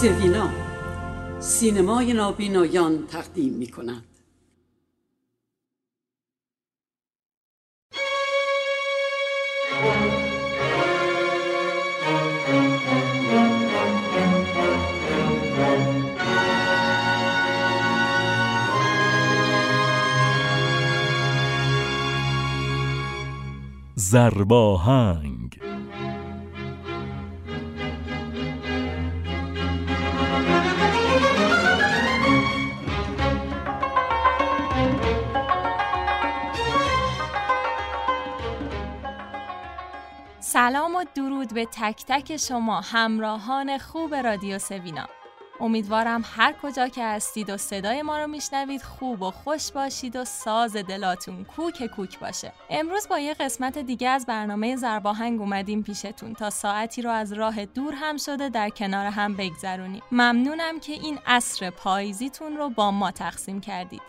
سوینا، سینمای نابینایان تقدیم می کند. ضرباهنگ. سلام و درود به تک تک شما همراهان خوب رادیو سوینا. امیدوارم هر کجا که هستید و صدای ما رو میشنوید خوب و خوش باشید و ساز دلاتون کوک کوک باشه. امروز با یه قسمت دیگه از برنامه ضرباهنگ اومدیم پیشتون تا ساعتی رو از راه دور هم شده در کنار هم بگذرونیم. ممنونم که این عصر پاییزیتون رو با ما تقسیم کردید.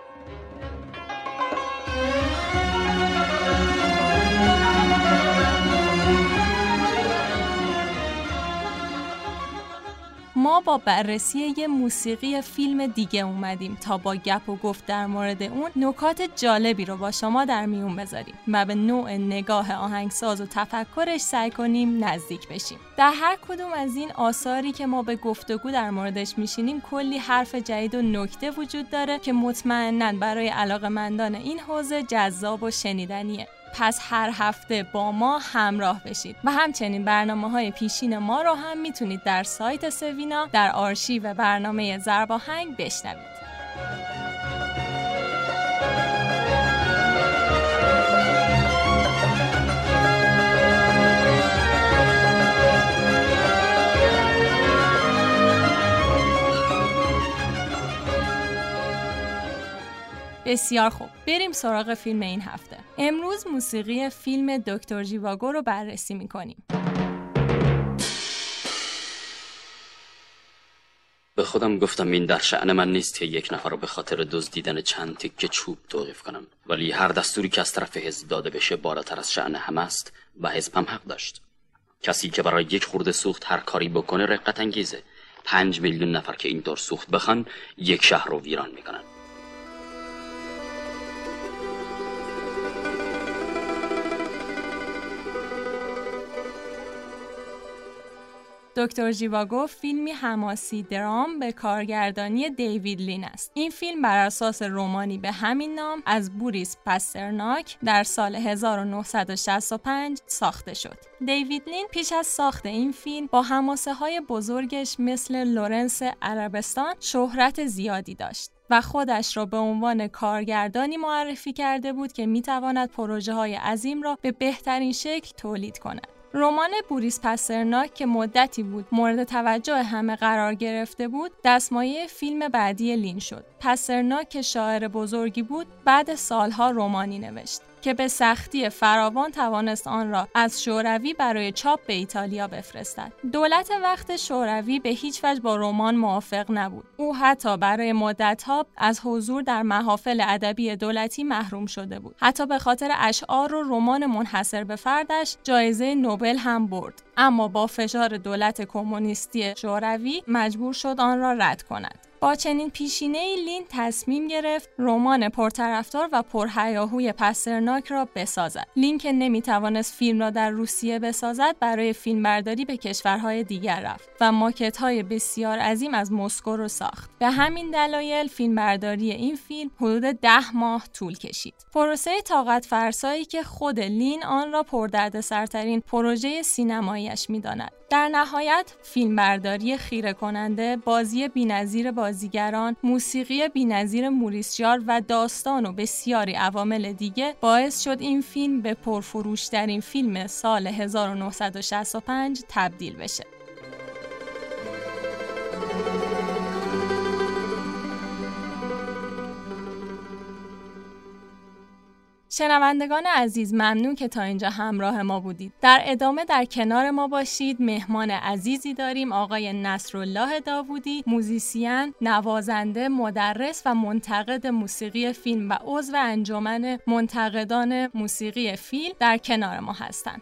ما با بررسی یه موسیقی فیلم دیگه اومدیم تا با گپ و گفت در مورد اون نکات جالبی رو با شما در میون بذاریم و به نوع نگاه آهنگساز و تفکرش سعی کنیم نزدیک بشیم. در هر کدوم از این آثاری که ما به گفتگو در موردش میشینیم کلی حرف جدید و نکته وجود داره که مطمئناً برای علاقه‌مندان این حوزه جذاب و شنیدنیه. پس هر هفته با ما همراه بشید و همچنین برنامه‌های پیشین ما رو هم میتونید در سایت سوینا در آرشیو برنامه ضرباهنگ بشنوید. بسیار خوب، بریم سراغ فیلم این هفته. امروز موسیقی فیلم دکتر ژیواگو رو بررسی می‌کنیم. به خودم گفتم این در شأن من نیست که یک نفر رو به خاطر دزدیدن چند تکه چوب توقیف کنم، ولی هر دستوری که از طرف حزب داده بشه بالاتر از شأن همه است و حزب هم حق داشت. کسی که برای یک خورده سوخت هر کاری بکنه رقت انگیزه. 5 میلیون نفر که اینطور سوخت بخوان یک شهر رو ویران میکنن. دکتر ژیواگو فیلمی حماسی درام به کارگردانی دیوید لین است. این فیلم بر اساس رمانی به همین نام از بوریس پاسترناک در سال 1965 ساخته شد. دیوید لین پیش از ساخت این فیلم با حماسه‌های بزرگش مثل لورنس عربستان شهرت زیادی داشت و خودش را به عنوان کارگردانی معرفی کرده بود که می‌تواند پروژه‌های عظیم را به بهترین شکل تولید کند. رمان بوریس پاسترناک که مدتی بود مورد توجه همه قرار گرفته بود، دستمایه فیلم بعدی لین شد. پاسترناک که شاعر بزرگی بود، بعد سالها رمانی نوشت که به سختی فراوان توانست آن را از شوروی برای چاپ به ایتالیا بفرستد. دولت وقت شوروی به هیچ وجه با رمان موافق نبود. او حتی برای مدت‌ها از حضور در محافل ادبی دولتی محروم شده بود. حتی به خاطر اشعار و رمان منحصر به فردش جایزه نوبل هم برد. اما با فشار دولت کمونیستی شوروی مجبور شد آن را رد کند. با چنین پیشینه‌ای لین تصمیم گرفت رمان پرطرفدار و پرهیاهوی پاسترناک را بسازد. لین که نمی‌توانست فیلم را در روسیه بسازد، برای فیلمبرداری به کشورهای دیگر رفت و ماکت‌های بسیار عظیم از مسکو را ساخت. به همین دلایل فیلمبرداری این فیلم حدود 10 ماه طول کشید. پروسه طاقت فرسایی که خود لین آن را پردردسرترین پروژه سینمایی‌اش می‌داند. در نهایت فیلمبرداری خیره کننده، بازی بی‌نظیر بازیگران، موسیقی بی‌نظیر موریس جار و داستان و بسیاری عوامل دیگه باعث شد این فیلم به پرفروش‌ترین فیلم سال 1965 تبدیل بشه. شنوندگان عزیز، ممنون که تا اینجا همراه ما بودید. در ادامه در کنار ما باشید. مهمان عزیزی داریم، آقای نصرالله داوودی، موزیسین، نوازنده، مدرس و منتقد موسیقی فیلم و عضو انجمن منتقدان موسیقی فیلم در کنار ما هستند.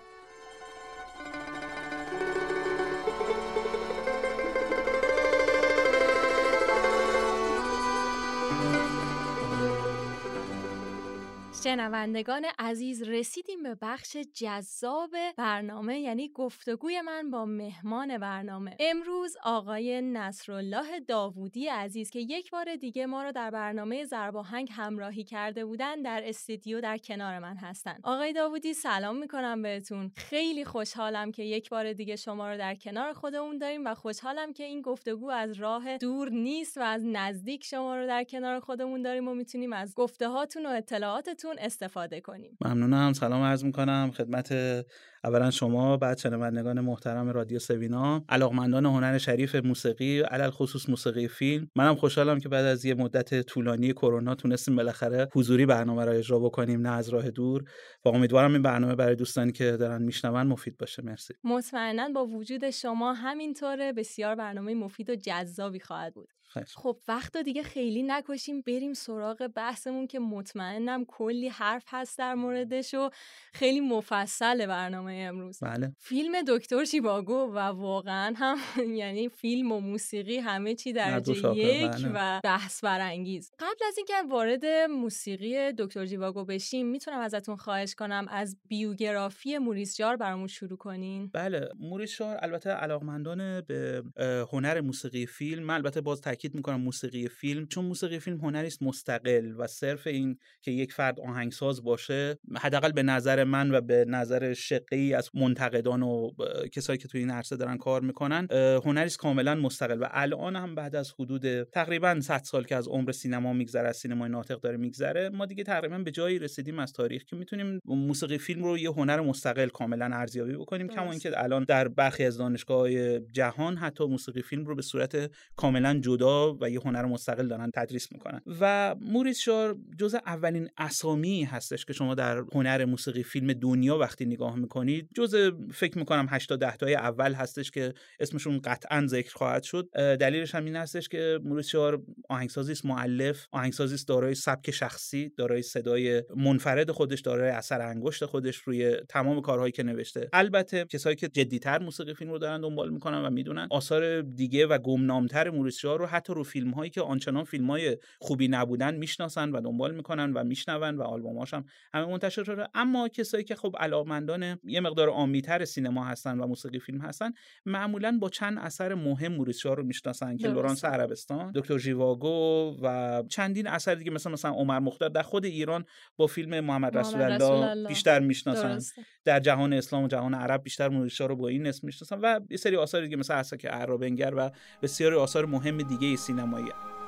شنوندگان عزیز، رسیدیم به بخش جذاب برنامه، یعنی گفتگوی من با مهمان برنامه امروز، آقای نصرالله داوودی عزیز که یک بار دیگه ما رو در برنامه ضرباهنگ همراهی کرده بودن، در استودیو در کنار من هستن. آقای داوودی سلام میکنم بهتون. خیلی خوشحالم که یک بار دیگه شما رو در کنار خودمون داریم و خوشحالم که این گفتگو از راه دور نیست و از نزدیک شما رو در کنار خودمون داریم و میتونیم از گفته هاتون و اطلاعاتتون استفاده کنیم. ممنونم. سلام عرض میکنم خدمت اولا شما، بعد شنوندگان محترم رادیو سوینا، علاقمندان هنر شریف موسیقی، علل خصوص موسیقی فیلم. منم خوشحالم که بعد از یه مدت طولانی کرونا تونستیم بالاخره حضوری برنامه رو اجرا بکنیم، نه از راه دور، و امیدوارم این برنامه برای دوستانی که دارن میشنون مفید باشه. مرسی. مطمئناً با وجود شما همینطوره، بسیار برنامه مفید و جذابی خواهد بود. خب وقت دیگه خیلی نکشیم، بریم سراغ بحثمون که مطمئنم کلی حرف هست در موردش و خیلی مفصل برنامه امروز. بله. فیلم دکتر ژیواگو و واقعا هم یعنی فیلم و موسیقی همه چی درجه یک. بله. و بحث برانگیز. قبل از اینکه وارد موسیقی دکتر ژیواگو بشیم، میتونم ازتون خواهش کنم از بیوگرافی موریس ژار برامون شروع کنین؟ بله. موریس ژار البته علاقمندان به هنر موسیقی فیلم، من البته باز تاکید میکنم موسیقی فیلم، چون موسیقی فیلم هنری است مستقل و صرف این که یک فرد آهنگساز باشه، حداقل به نظر من و به نظر شقی از منتقدان و کسایی که توی این عرصه دارن کار میکنن، هنری است کاملا مستقل. و الان هم بعد از حدود تقریبا 100 سال که از عمر سینما میگذره، از سینمای ناطق داره میگذره، ما دیگه تقریبا به جایی رسیدیم از تاریخ که میتونیم موسیقی فیلم رو یه هنر مستقل کاملا ارزیابی بکنیم. کما اینکه الان در برخی از دانشگاه‌های جهان حتی موسیقی فیلم رو به صورت کاملا جدا و یه هنر مستقل دارن تدریس میکنن. و موریس ژار جزء اولین اسامی هستش که شما در هنر موسیقی فیلم دنیا وقتی نگاه میکنید، جزء فکر میکنم 8-10 تای اول هستش که اسمشون قطعا ذکر خواهد شد. دلیلش هم این هستش که موریس ژار آهنگسازی است، مؤلف، آهنگسازی است دارای سبک شخصی، دارای صدای منفرد خودش، دارای اثر انگشت خودش روی تمام کارهایی که نوشته. البته کسایی که جدی‌تر موسیقی فیلم رو دارن دنبال میکنن و میدونن آثار دیگه و گمنام‌تر موریس ژار رو حتی رو فیلم‌هایی که آنچنان فیلم‌های خوبی نبودن میشناسن و دنبال میکنن و میشنون و آلبوماش هم همه منتشر شده. اما کسایی که خب علاقمندان یه مقدار عامی‌تر سینما هستن و موسیقی فیلم هستن، معمولاً با چند اثر مهم موریس ژار رو میشناسن که لورانس عربستان، دکتر ژیواگو و چندین اثر دیگه، مثلا عمر مختار. در خود ایران با فیلم محمد رسول الله بیشتر میشناسن. در جهان اسلام و جهان عرب بیشتر موریس ژار رو با این اسم میشناسن و یه سری آثار دیگه مثلا عساک اعرابنگر و بسیاری آثار مهم دیگه سینمایی.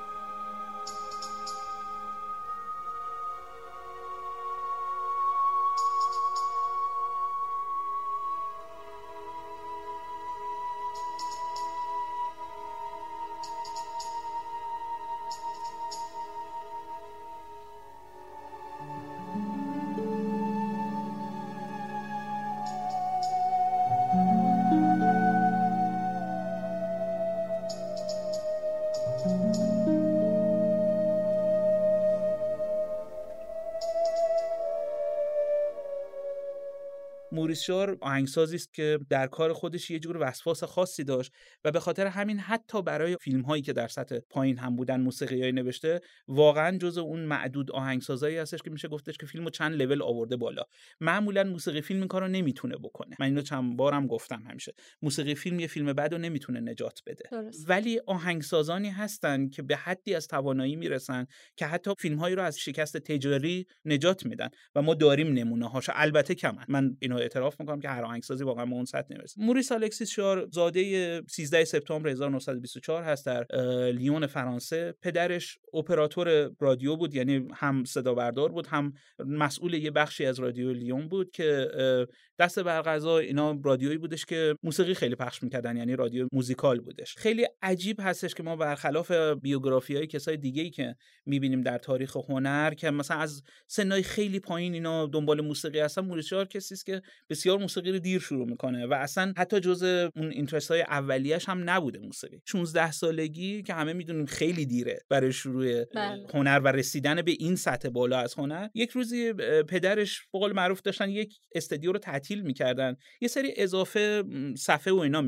موریس ژار آهنگسازی است که در کار خودش یه جور وسواس خاصی داشت و به خاطر همین حتی برای فیلم‌هایی که در سطح پایین هم بودن موسیقیایی نوشته، واقعا جزء اون معدود آهنگسازایی هستش که میشه گفتش که فیلمو چند لول آورده بالا. معمولا موسیقی فیلم این کارو نمیتونه بکنه. من اینو چند بارم گفتم همیشه. موسیقی فیلم یه فیلم بعدو نمیتونه نجات بده. ولی آهنگسازانی هستن که به حدی از توانایی میرسن که حتی فیلم‌هایی رو از شکست تجاری نجات میدن و ما داریم نمونه‌هاش. البته کمن. من اینو اعتراف میکنم که هر آهنگسازی واقعا به اون سطح نمیرسه. موریس الکسیس ژار زاده 13 سپتامبر 1924 هست در لیون فرانسه. پدرش اپراتور رادیو بود، یعنی هم صدا بردار بود، هم مسئول یه بخشی از رادیو لیون بود که دست بر قضا اینا رادیویی بودش که موسیقی خیلی پخش میکردن، یعنی رادیو موزیکال بودش. خیلی عجیب هستش که ما برخلاف بیوگرافیای کسای دیگه‌ای که میبینیم در تاریخ هنر که مثلا از سنای خیلی پایین اینا دنبال موسیقی هستن، موریس ژار کسی است که بسیار موسیقی رو دیر شروع میکنه و اصلا حتی جزء اون اینترست های اولیه‌اش هم نبوده موسیقی. 16 سالگی که همه میدونیم خیلی دیره برای شروع هنر و رسیدن به این سطح بالا از هنر. یک روزی پدرش به قول معروف داشتن یک استودیو رو تعطیل میکردن، یه سری اضافه صفحه و اینا میاد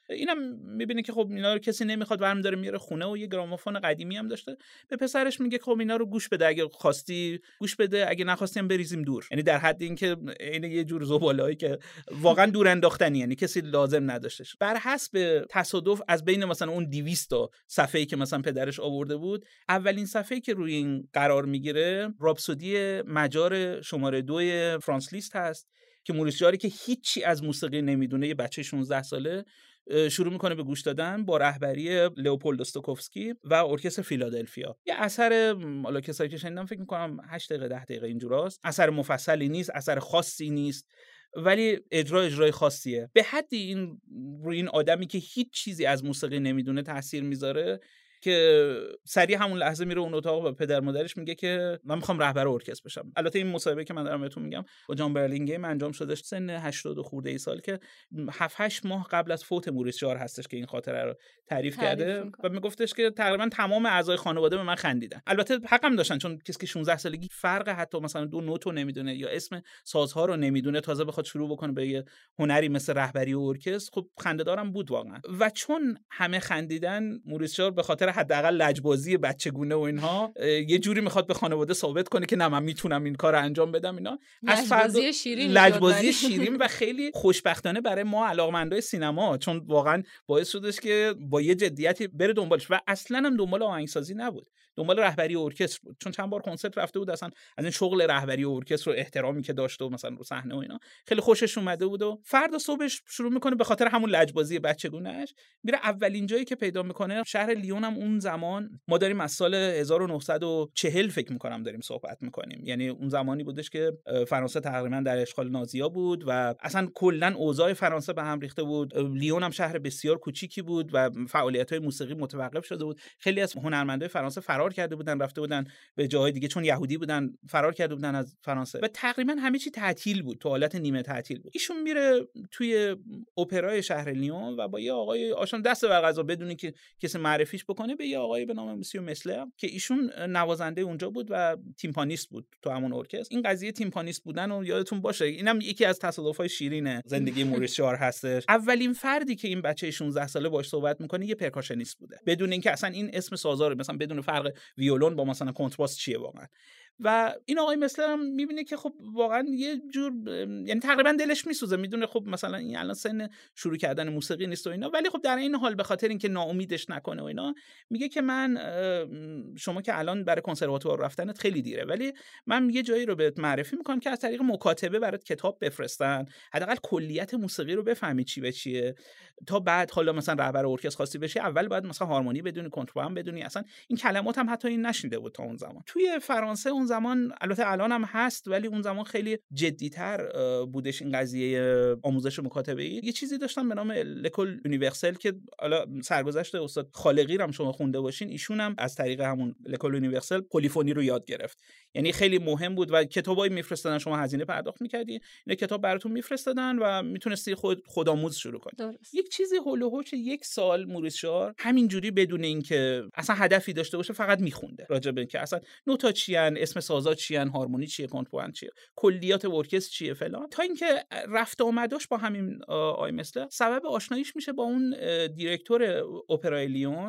اینم میبینه که خب اینا رو کسی نمیخواد، برمی داره میاره خونه و یه گرامافون قدیمی هم داشته. به پسرش میگه خب اینا رو گوش بده، اگه خواستی گوش بده، اگه نخواستی هم بریزیم دور. یعنی در حد اینکه این یه جور زباله‌ای که واقعا دور انداختنی، یعنی کسی لازم نداشتش. بر حسب تصادف از بین مثلا اون 200 تا صفحه‌ای که مثلا پدرش آورده بود، اولین صفحه‌ای که روی این قرار میگیره راپسودی مجار شماره 2 فرانس لیست هست که موریس جاری که هیچی از موسیقی نمیدونه، یه بچه 16 ساله، شروع میکنه به گوش دادن با رهبری لئوپولد استوکوفسکی و ارکستر فیلادلفیا. یه اثر، حالا کسایی که شنیدم فکر میکنم 8 دقیقه 10 دقیقه اینجوراست، اثر مفصلی نیست، اثر خاصی نیست، ولی اجرای خاصیه. به حدی این روی این آدمی که هیچ چیزی از موسیقی نمیدونه تاثیر میذاره که سریع همون لحظه میره اون اتاق و پدر مادرش میگه که من میخوام رهبر ارکستر بشم. البته این مصاحبه که من دارم بهتون میگم با جان برلینگیم انجام شده سن 80 خورده ای سال که 7-8 ماه قبل از فوت موریس جار هستش که این خاطره رو تعریف کرده و میگفتش که تقریبا تمام اعضای خانواده به من خندیدن. البته حقم داشتن، چون کسی که 16 سالگی فرق حتی مثلا 2 نوت رو نمیدونه یا اسم سازها رو نمیدونه، تازه بخواد شروع بکنه به یه هنری مثل رهبری ارکستر، خب خنده‌دارم بود واقعا. و چون همه خندیدن، موریس جار به خاطر حداقل لجبازی بچگونه و اینها یه جوری میخواد به خانواده ثابت کنه که نه من میتونم این کارو انجام بدم. اینا از لجبازی شیرین و خیلی خوشبختانه برای ما علاقمندای سینما، چون واقعا باعث شدش که با یه جدیتی بره دنبالش و اصلا هم دنبال آهنگسازی نبود، دنبال رهبری ارکستر بود، چون چند بار کنسرت رفته بود، اصلا از این شغل رهبری ارکستر و احترامی که داشته و مثلا رو صحنه و اینا خیلی خوشش اومده بود. و فردا صبحش شروع میکنه به خاطر همون لجبازی بچگونه‌اش میره اولین جایی که پیدا میکنه شهر لیون. هم اون زمان ما داریم از سال 1940 فکر میکنم داریم صحبت میکنیم، یعنی اون زمانی بودش که فرانسه تقریبا در اشغال نازی‌ها بود و اصلا کلا اوضاع فرانسه به هم ریخته بود. لیون هم شهر بسیار کوچیکی بود و فعالیت‌های موسیقی متوقف شده بود. خیلی از هنرمندای فرانسه فرار کرده بودن، رفته بودن به جاهای دیگه، چون یهودی بودن فرار کرده بودن از فرانسه و تقریبا همه چی تعطیل بود، تو حالت نیمه تعطیل بود. ایشون میره توی اپرای شهر لیون و با یه آقای آشنا دست بر قضا بدونی که کسی معرفیش بکنه، به یه آقای به نام مسیو مسلر که ایشون نوازنده اونجا بود و تیمپانیست بود تو همون ارکستر. این قضیه تیمپانیست بودن و یادتون باشه، اینم یکی از تصادف‌های شیرین زندگی موریس جار هستش. اولین فردی که این بچه 16 ساله باهاش صحبت میکنه یه پرکاشنیست بوده، بدون اینکه اصلا این اسم سازا رو مثلا بدون فرق ویولون با مثلا کنترباس چیه واقعا. و این آقای مسلر هم میبینه که خب واقعا یه جور، یعنی تقریبا دلش میسوزه، میدونه خب مثلا این الان سن شروع کردن موسیقی نیست و اینا، ولی خب در این حال به خاطر اینکه ناامیدش نکنه و اینا میگه که من، شما که الان برای کنسرواتوار رفتنت خیلی دیره، ولی من یه جایی رو بهت معرفی میکنم که از طریق مکاتبه برات کتاب بفرستن، حداقل کلیت موسیقی رو بفهمی چی به چیه، تا بعد حالا مثلا رهبر ارکستر خواستی بشی اول باید مثلا هارمونی بدونی، کنترباس بدونی. اصلا این کلمات هم حتی این نشنیده بود تا اون زمان. توی فرانسه اون زمان، البته الان هم هست ولی اون زمان خیلی جدی‌تر بودش این قضیه آموزش مکاتبه‌ای. یه چیزی داشتن به نام لکول یونیورسال که حالا سرگذشت استاد خالقی رو هم شما خونده باشین، ایشون هم از طریق همون لکول یونیورسال پلیفونی رو یاد گرفت. یعنی خیلی مهم بود و کتابایی میفرستادن، شما هزینه پرداخت می‌کردی، اینا کتاب براتون میفرستادن و میتونستی خودآموز شروع کنی. یک چیزی هول و هوش 1 سال موریس جار همینجوری بدون اینکه اصلا هدفی داشته باشه فقط میخونده راجع به اینکه اصلا نوتا چیان، اسم سازا چیان، هارمونی چیه، کنترباس چیه، کلیات ارکستر چیه فلان، تا اینکه رفت آمداش با همین آقای مثلا سبب آشناییش میشه با اون دیرکتور اپرای لیون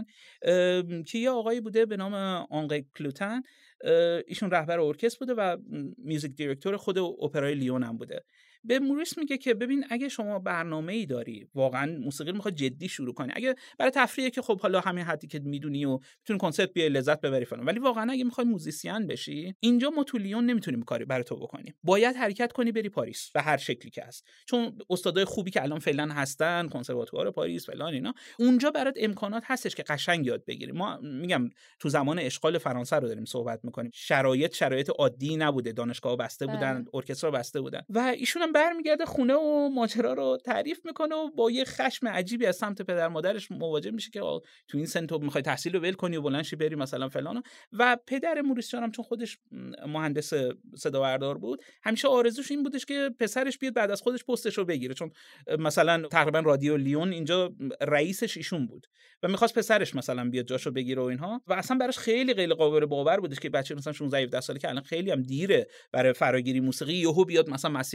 که یه آقایی بوده به نام آنری کلوتن. ایشون رهبر ارکستر بوده و میوزیک دیرکتور خود اپرای لیون هم بوده. به موریس میگه که ببین اگه شما برنامه‌ای داری، واقعا موسیقی رو میخواد جدی شروع کنی، اگه برای تفریحی که خب حالا همین حدی که میدونی و میتونی کنسرت بیای لذت ببری فلان، ولی واقعا اگه میخوای موزیسین بشی، اینجا ما تو لیون نمیتونیم کاری برای تو بکنیم، باید حرکت کنی بری پاریس به هر شکلی که هست، چون استادای خوبی که الان فعلا هستن، کنسرواتوار پاریس فلان اینا، اونجا برات امکانات هستش که قشنگ یاد بگیری. ما میگم تو زمان اشغال فرانسه رو داریم صحبت میکنیم، شرایط عادی نبوده، دانشگاه‌ها بسته بودن، ارکسترها بسته بودن و ایشون هم برمیگرده خونه و ماجرا رو تعریف میکنه و با یه خشم عجیبی از سمت پدر مادرش مواجه میشه که تو این سن تو میخوای تحصیل رو ول کنی و بلند شی بری مثلا فلان. و پدر موریس جان هم چون خودش مهندس صدا بردار بود، همیشه آرزوش این بودش که پسرش بیاد بعد از خودش پستش رو بگیره، چون مثلا تقریبا رادیو لیون اینجا رئیسش ایشون بود و میخواست پسرش مثلا بیاد جاشو بگیره و اینها، و اصلا براش خیلی قابل باور بودش که بچه مثلا 16 17 ساله که الان خیلی هم دیره برای فراگیری موسیقی، یهو بیاد مثلا مسیرش رو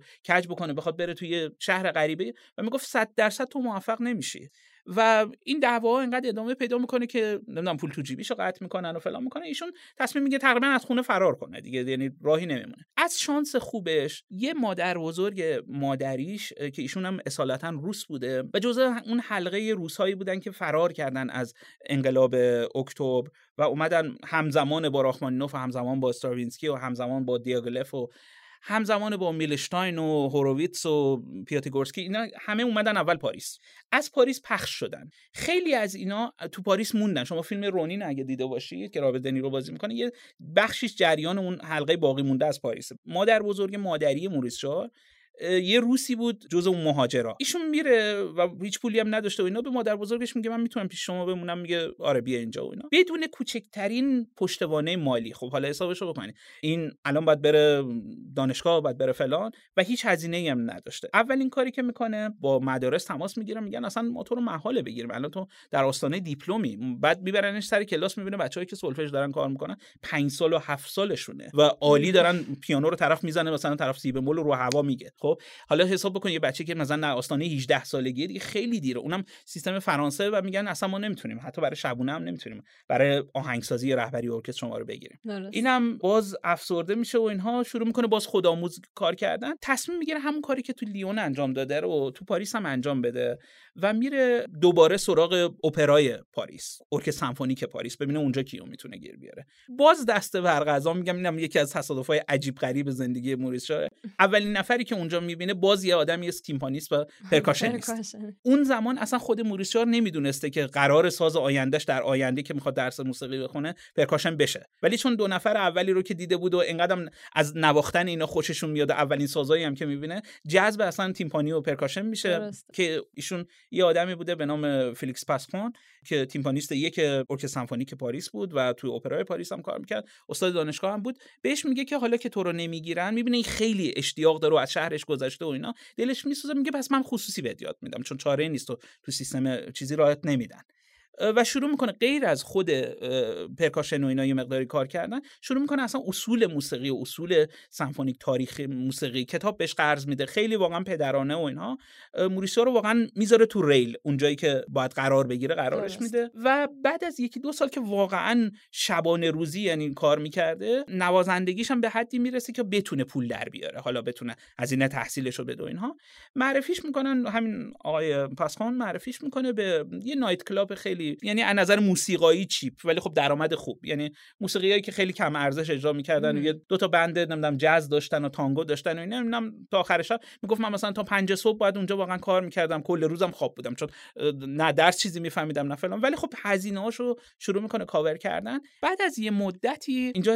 کج بکنه، بخواد بره توی شهر غریبه و میگفت 100% تو موفق نمیشی. و این دعوا اینقدر ادامه پیدا میکنه که نمیدونم پول تو جیبیشو قطع میکنن و فلان میکنه. ایشون تصمیم میگه تقریبا از خونه فرار کنه دیگه، یعنی راهی نمیمونه. از شانس خوبش یه مادر بزرگ مادریش که ایشون هم اصالتا روس بوده و جزء اون حلقه روسایی بودن که فرار کردن از انقلاب اکتبر و اومدن همزمان با راخمانینوف و همزمان با استراوینسکی و همزمان با دیاگلف و همزمان با میلشتاین و هوروویتس و پیاتیگورسکی، اینا همه اومدن اول پاریس. از پاریس پخش شدن. خیلی از اینا تو پاریس موندن. شما فیلم رونین اگه دیده باشید که رابرت دنیرو بازی میکنه، یه بخشیش جریان اون حلقه باقی مونده از پاریس. مادر بزرگ مادری موریس ژار یه روسی بود جز اون مهاجرا. ایشون میره و هیچ پولی هم نداشته و اینا، به مادر بزرگش میگه من میتونم پیش شما بمونم، میگه آره بیا اینجا و اینا، بدون کوچکترین پشتوانه مالی. خب حالا حسابشو بکنید، این الان باید بره دانشگاه، باید بره فلان و هیچ هزینه‌ای هم نداشته. اولین کاری که میکنه با مدارس تماس میگیره، میگن اصلا ما تو رو محاله بگیریم، الان تو در آستانه دیپلمی. بعد میبرنش سر کلاس، میبینه بچه‌ای که سولفژ دارن کار میکنن 5 سال و 7 سالشونه و عالی دارن پیانو رو طرف میزنه، مثلا طرف سی بمول رو هوا میگه. خب حالا حساب بکن یه بچه که مثلا در آستانه 18 سالگی دیگه خیلی دیره، اونم سیستم فرانسه، و میگن اصلا ما نمیتونیم، حتی برای شبونه هم نمیتونیم برای آهنگسازی یا رهبری ارکستر شما رو بگیریم. اینم باز افسرده میشه و اینها شروع میکنه باز خودآموز کار کردن. تصمیم میگیره همون کاری که تو لیون انجام داده رو تو پاریس هم انجام بده و میره دوباره سراغ اپرای پاریس، ارکستر سمفونیک پاریس، ببینه اونجا کیو میتونه گیر بیاره. باز دست برق ازام میگم، اینم یکی از تصادفای عجیب غریب زندگی موریس ژار. اولین نفری که اونجا میبینه باز یه آدمی است، تیمپانیست و پرکاشنیست. اون زمان اصلا خود موریس ژار نمیدونسته که قرار ساز آیندهش در آینده که میخواد درس موسیقی بخونه پرکاشن بشه، ولی چون دو نفر اولی رو که دیده بود و اینقدرم از نواختن اینا خوششون میاد، اولین سازایی هم که میبینه جذب اصلا تیمپانی و پرکاشن میشه. که ایشون یه آدمی بوده به نام فلیکس پاسخون که تیمپانیست یک ارکستر سمفونیک پاریس بود و توی اپرای پاریس هم کار میکرد، استاد دانشگاه هم بود. بهش میگه که حالا که تو رو نمیگیرن، میبینه این خیلی اشتیاق داره و از شهرش گذشته و اینا، دلش میسوزه، میگه پس من خصوصی بهت یاد میدم چون چاره نیست و تو سیستم چیزی راحت نمیدن. و شروع میکنه غیر از خود پرکاشن و اینا یه مقداری کار کردن، شروع میکنه اصلا اصول موسیقی و اصول سمفونیک، تاریخ موسیقی، کتاب بهش قرض میده، خیلی واقعا پدرانه و اینها. موریس ژار رو واقعا میذاره تو ریل، اونجایی که باید قرار بگیره قرارش میده. و بعد از 1-2 سال که واقعا شبانه روزی یعنی کار میکرده، نوازندگیش هم به حدی میرسه که بتونه پول در بیاره، حالا بتونه هزینه تحصیلش رو بده و اینها. معرفیش میکنن، همین آقای پاسخون معرفیش میکنه به یه نایت کلاب خیلی، یعنی از نظر موسیقایی چیپ ولی خب درآمد خوب، یعنی موسیقیایی که خیلی کم ارزش اجرا می‌کردن و یه 2 بند نمیدونم جاز داشتن و تانگو داشتن و اینا. نمیدونم تا آخر شب میگفت من مثلا تا 5 صبح باید اونجا واقعا کار می‌کردم، کل روزم خواب بودم چون نه درس چیزی می‌فهمیدم نه فلان، ولی خب هزینه‌هاشو شروع می‌کنه کاور کردن. بعد از یه مدتی، اینجا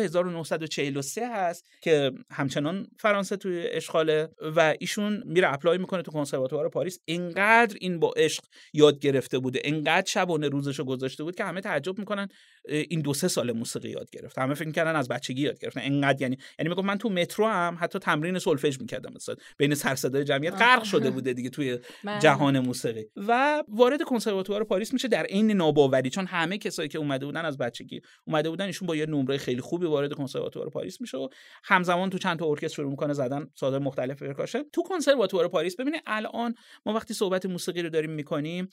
1943 هست که همچنان فرانسه توی اشغاله و ایشون میره اپلای می‌کنه تو کنسرواتوار پاریس. اینقدر این با عشق یاد گرفته بوده، اینقدر شبانه روزشو گذاشته بود که همه تعجب میکنن این 2-3 سال موسیقی یاد گرفت. همه فکر می‌کردن از بچگی یاد گرفت. اینقدر یعنی میگم من تو مترو هم حتی تمرین سولفژ می‌کردم، مثلا بین سر صدای جمعیت غرق شده بوده دیگه توی جهان موسیقی. و وارد کنسرواتوار پاریس میشه در عین ناباوری، چون همه کسایی که اومده بودن از بچگی اومده بودن، ایشون با یه نمره خیلی خوبی وارد کنسرواتوار پاریس میشه و همزمان تو چند تا ارکستر شروع می‌کنه زدن سازهای مختلف پرکاشن تو کنسرواتوار پاریس. ببینید الان ما وقتی صحبت موسیقی رو داریم می‌کنیم،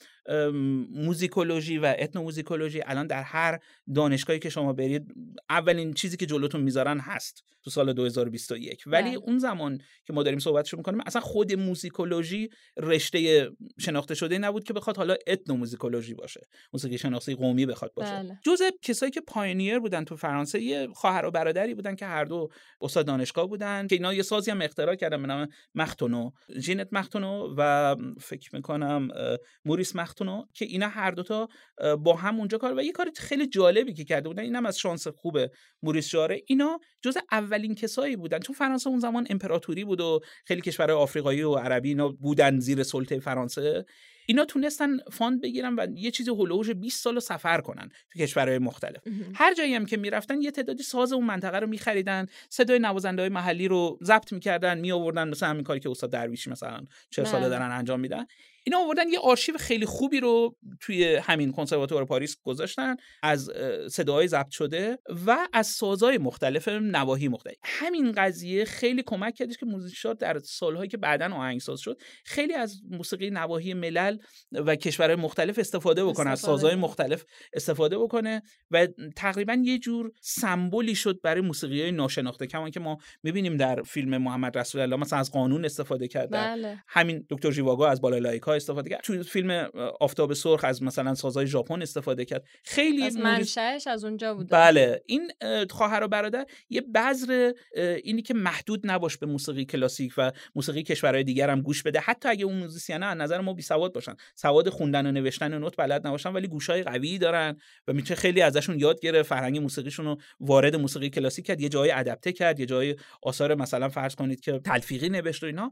موزیکولوژی و اتنوموزیکولوژی الان در هر دانشگاهی که شما برید اولین چیزی که جلوتون میذارن هست تو سال 2021. ولی اون زمان که ما داریم صحبتشو میکنیم اصلا خود موزیکولوژی رشته شناخته شده نبود که بخواد حالا اتنوموزیکولوژی باشه، موسیقی شناسی قومی بخواد باشه. جزء کسایی که پاینیر بودن تو فرانسه یه خواهر و برادری بودن که هر دو استاد دانشگاه بودن که اینا یه سازی هم اختراع کردن به نام مختونو، ژینت مختونو و فکر میکنم موریس مختونو، که اینا هر دو تا با هم اونجا کار و یه کار خیلی جالبی که کرده بودن. اینم از شانس خوبه موریس ژار، اینا جزء اولین کسایی بودن، چون فرانسه اون زمان امپراتوری بود و خیلی کشورهای آفریقایی و عربی اینا بودن زیر سلطه فرانسه. اینا تونستن فاند بگیرن و یه چیزی هولوش 20 سال سفر کنن تو کشورهای مختلف. هر جایی هم که میرفتن یه تعدادی ساز اون منطقه رو میخریدن، صدای نوازنده‌های محلی رو ضبط میکردن، میآوردن، مثلا همین کاری که استاد درویشی مثلا 40 ساله دارن انجام میدن. اینا آوردن یه آرشیو خیلی خوبی رو توی همین کنسرواتوار پاریس گذاشتن از صداهای ضبط شده و از سازهای مختلف نواحی مختلف. همین قضیه خیلی کمک کردش که موزیسین در سالهایی که بعداً آهنگساز شد خیلی از موسیقی نواحی ملل و کشورهای مختلف استفاده بکنه، از سازهای مختلف استفاده بکنه و تقریبا یه جور سمبولی شد برای موسیقی‌های ناشناخته. کما که ما می‌بینیم در فیلم محمد رسول الله مثلا از قانون استفاده کردن، بله. همین دکتر ژیواگو از بالالایکا استفاده کرد، تو فیلم آفتاب سرخ از مثلا سازهای ژاپن استفاده کرد، خیلی از منشأش از اونجا بوده. بله. این خواهر و برادر یه بذر اینی که محدود نباش به موسیقی کلاسیک و موسیقی کشورهای دیگر هم گوش بده، حتی اگه اون موزیسینا از نظر ما بی سواد باشن، سواد خوندن و نوشتن و نوت بلد نباشن، ولی گوشای قوی دارن و میشه خیلی ازشون یاد گرفت، فرهنگ موسیقیشون رو وارد موسیقی کلاسیک کرد، یه جای ادپته کرد، یه جای آثار مثلا فرض کنید که تلفیقی نوشت و اینا.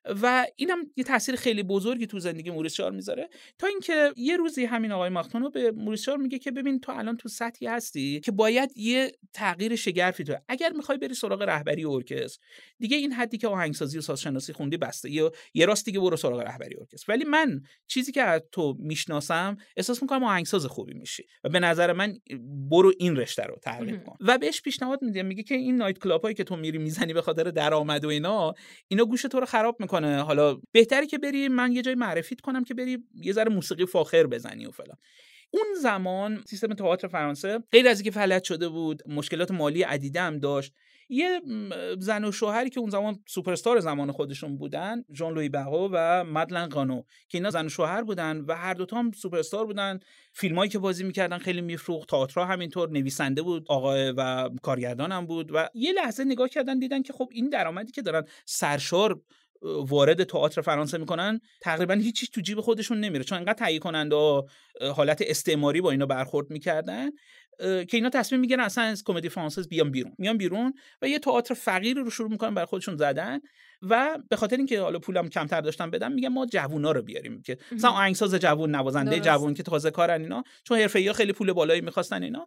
و اینم یه تاثیر خیلی بزرگی تو زندگی موریس چار میذاره، تا اینکه یه روزی همین آقای ماختونو به موریس چار میگه که ببین تو الان تو سطحی هستی که باید یه تغییر شگرفی تو، اگر میخوای بری سراغ رهبری ارکستر دیگه این حدی که آهنگسازی و سازشناسی خوندی بسته، یه راست دیگه برو سراغ رهبری ارکستر. ولی من چیزی که از تو میشناسم احساس میکنم آهنگساز خوبی میشی و به نظر من برو این رشته رو ترغیب کن. و بهش پیشنهاد میده، میگه که این نایت کلابایی که تو میری میزنی به خاطر درآمد و اینا گوش تو رو خراب میکنه، حالا بهتره که بری من یه جای معرفیت کنم که بری یه ذره موسیقی فاخر بزنی و فلان. اون زمان سیستم تئاتر فرانسه غیر از اینکه فلج شده بود، مشکلات مالی عدیده هم داشت. یه زن و شوهری که اون زمان سوپر استار زمان خودشون بودن، ژان لویی باغو و مادلن قانو، که اینا زن و شوهر بودن و هر دوتا هم سوپر استار بودن، فیلمایی که بازی میکردن خیلی میفروخت، تئاترها همینطور، نویسنده بود آقا و کارگردان هم بود. و یه لحظه نگاه کردن دیدن که خب این درآمدی که دارن سرشار وارد تئاتر فرانسه میکنن تقریبا هیچی تو جیب خودشون نمیره، چون انقدر تهیه کننده حالت استعماری با اینا برخورد میکردن که اینا تصمیم میگیرن اصلا از کمدی فرانسز میان بیرون و یه تئاتر فقیر رو شروع میکنن برای خودشون زدن. و به خاطر اینکه حالا پولم کمتر داشتن بدن، میگن ما جوونا رو بیاریم که مثلا آهنگساز جوون، نوازنده جوون که تازه کارن اینا، چون حرفه‌ای‌ها خیلی پول بالایی میخواستن اینا.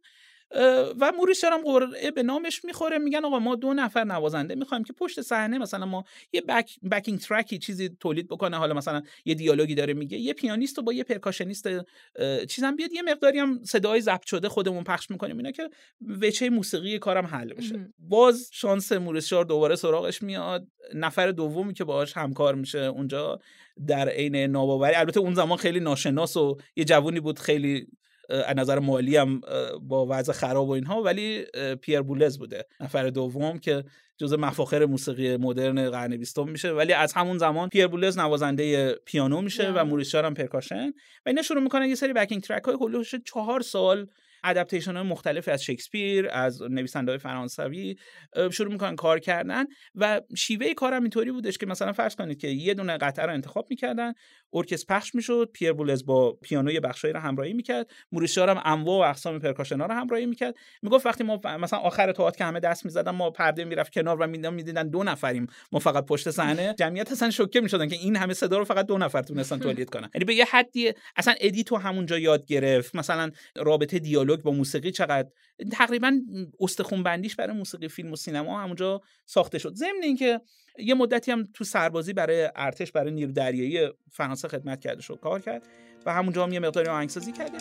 و موریس چار هم قرعه به نامش میخوره، میگن آقا ما 2 نفر نوازنده میخوایم که پشت صحنه مثلا ما یه بکینگ ترکی چیزی تولید بکنه، حالا مثلا یه دیالوگی داره میگه، یه پیانیست و با یه پرکاشنیست چیزام بیاد، یه مقداری هم صدای ضبط شده خودمون پخش میکنیم اینا که وجه موسیقی کارم حل بشه. باز شانس موریس چار دوباره سراغش میاد، نفر دومی که باهاش همکار میشه اونجا در عین ناباوری، البته اون زمان خیلی ناشناس و یه جوونی بود خیلی از نظر مالی هم با وضع خراب و اینها، ولی پیر بولز بوده نفر دوم که جزء مفاخر موسیقی مدرن قرن 20 میشه. ولی از همون زمان پیر بولز نوازنده پیانو میشه و موریس چار هم پرکاشن و اینا شروع میکنن یه سری بکینگ ترک های هولوش 4 سال ادپتیشن های مختلف از شکسپیر، از نویسنده‌های فرانسوی شروع میکنن کار کردن. و شیوه کارم اینطوری بودش که مثلا فرض کنید که یه دونه قطعه رو انتخاب میکردن، ارکستر پخش میشد، پیر بولز با پیانو یه بخشایی رو همراهی میکرد، موریس چار هم انواع و اقسام پرکاشن‌ها رو همراهی میکرد. میگفت وقتی ما مثلا آخر تئاتر که همه دست میزدن، ما پرده میرفت کنار و میدیدن 2 نفریم، ما فقط پشت صحنه، جمعیت اصلا شوکه میشدن که این همه صدا رو فقط 2 نفر تونستن تولید کنن. یعنی به یه حدی اصلا ادیتو همونجا یاد گرفت، مثلا رابطه دیالوگ با موسیقی چقدر تقریبا استخوان بندیش برای موسیقی فیلم و سینما همونجا ساخته شد. ضمن اینکه یه مدتی هم تو سربازی برای ارتش، برای نیرو دریایی فرانسه خدمت کرده شد، کار کرد و همونجا هم یه مقداری آهنگسازی کرده.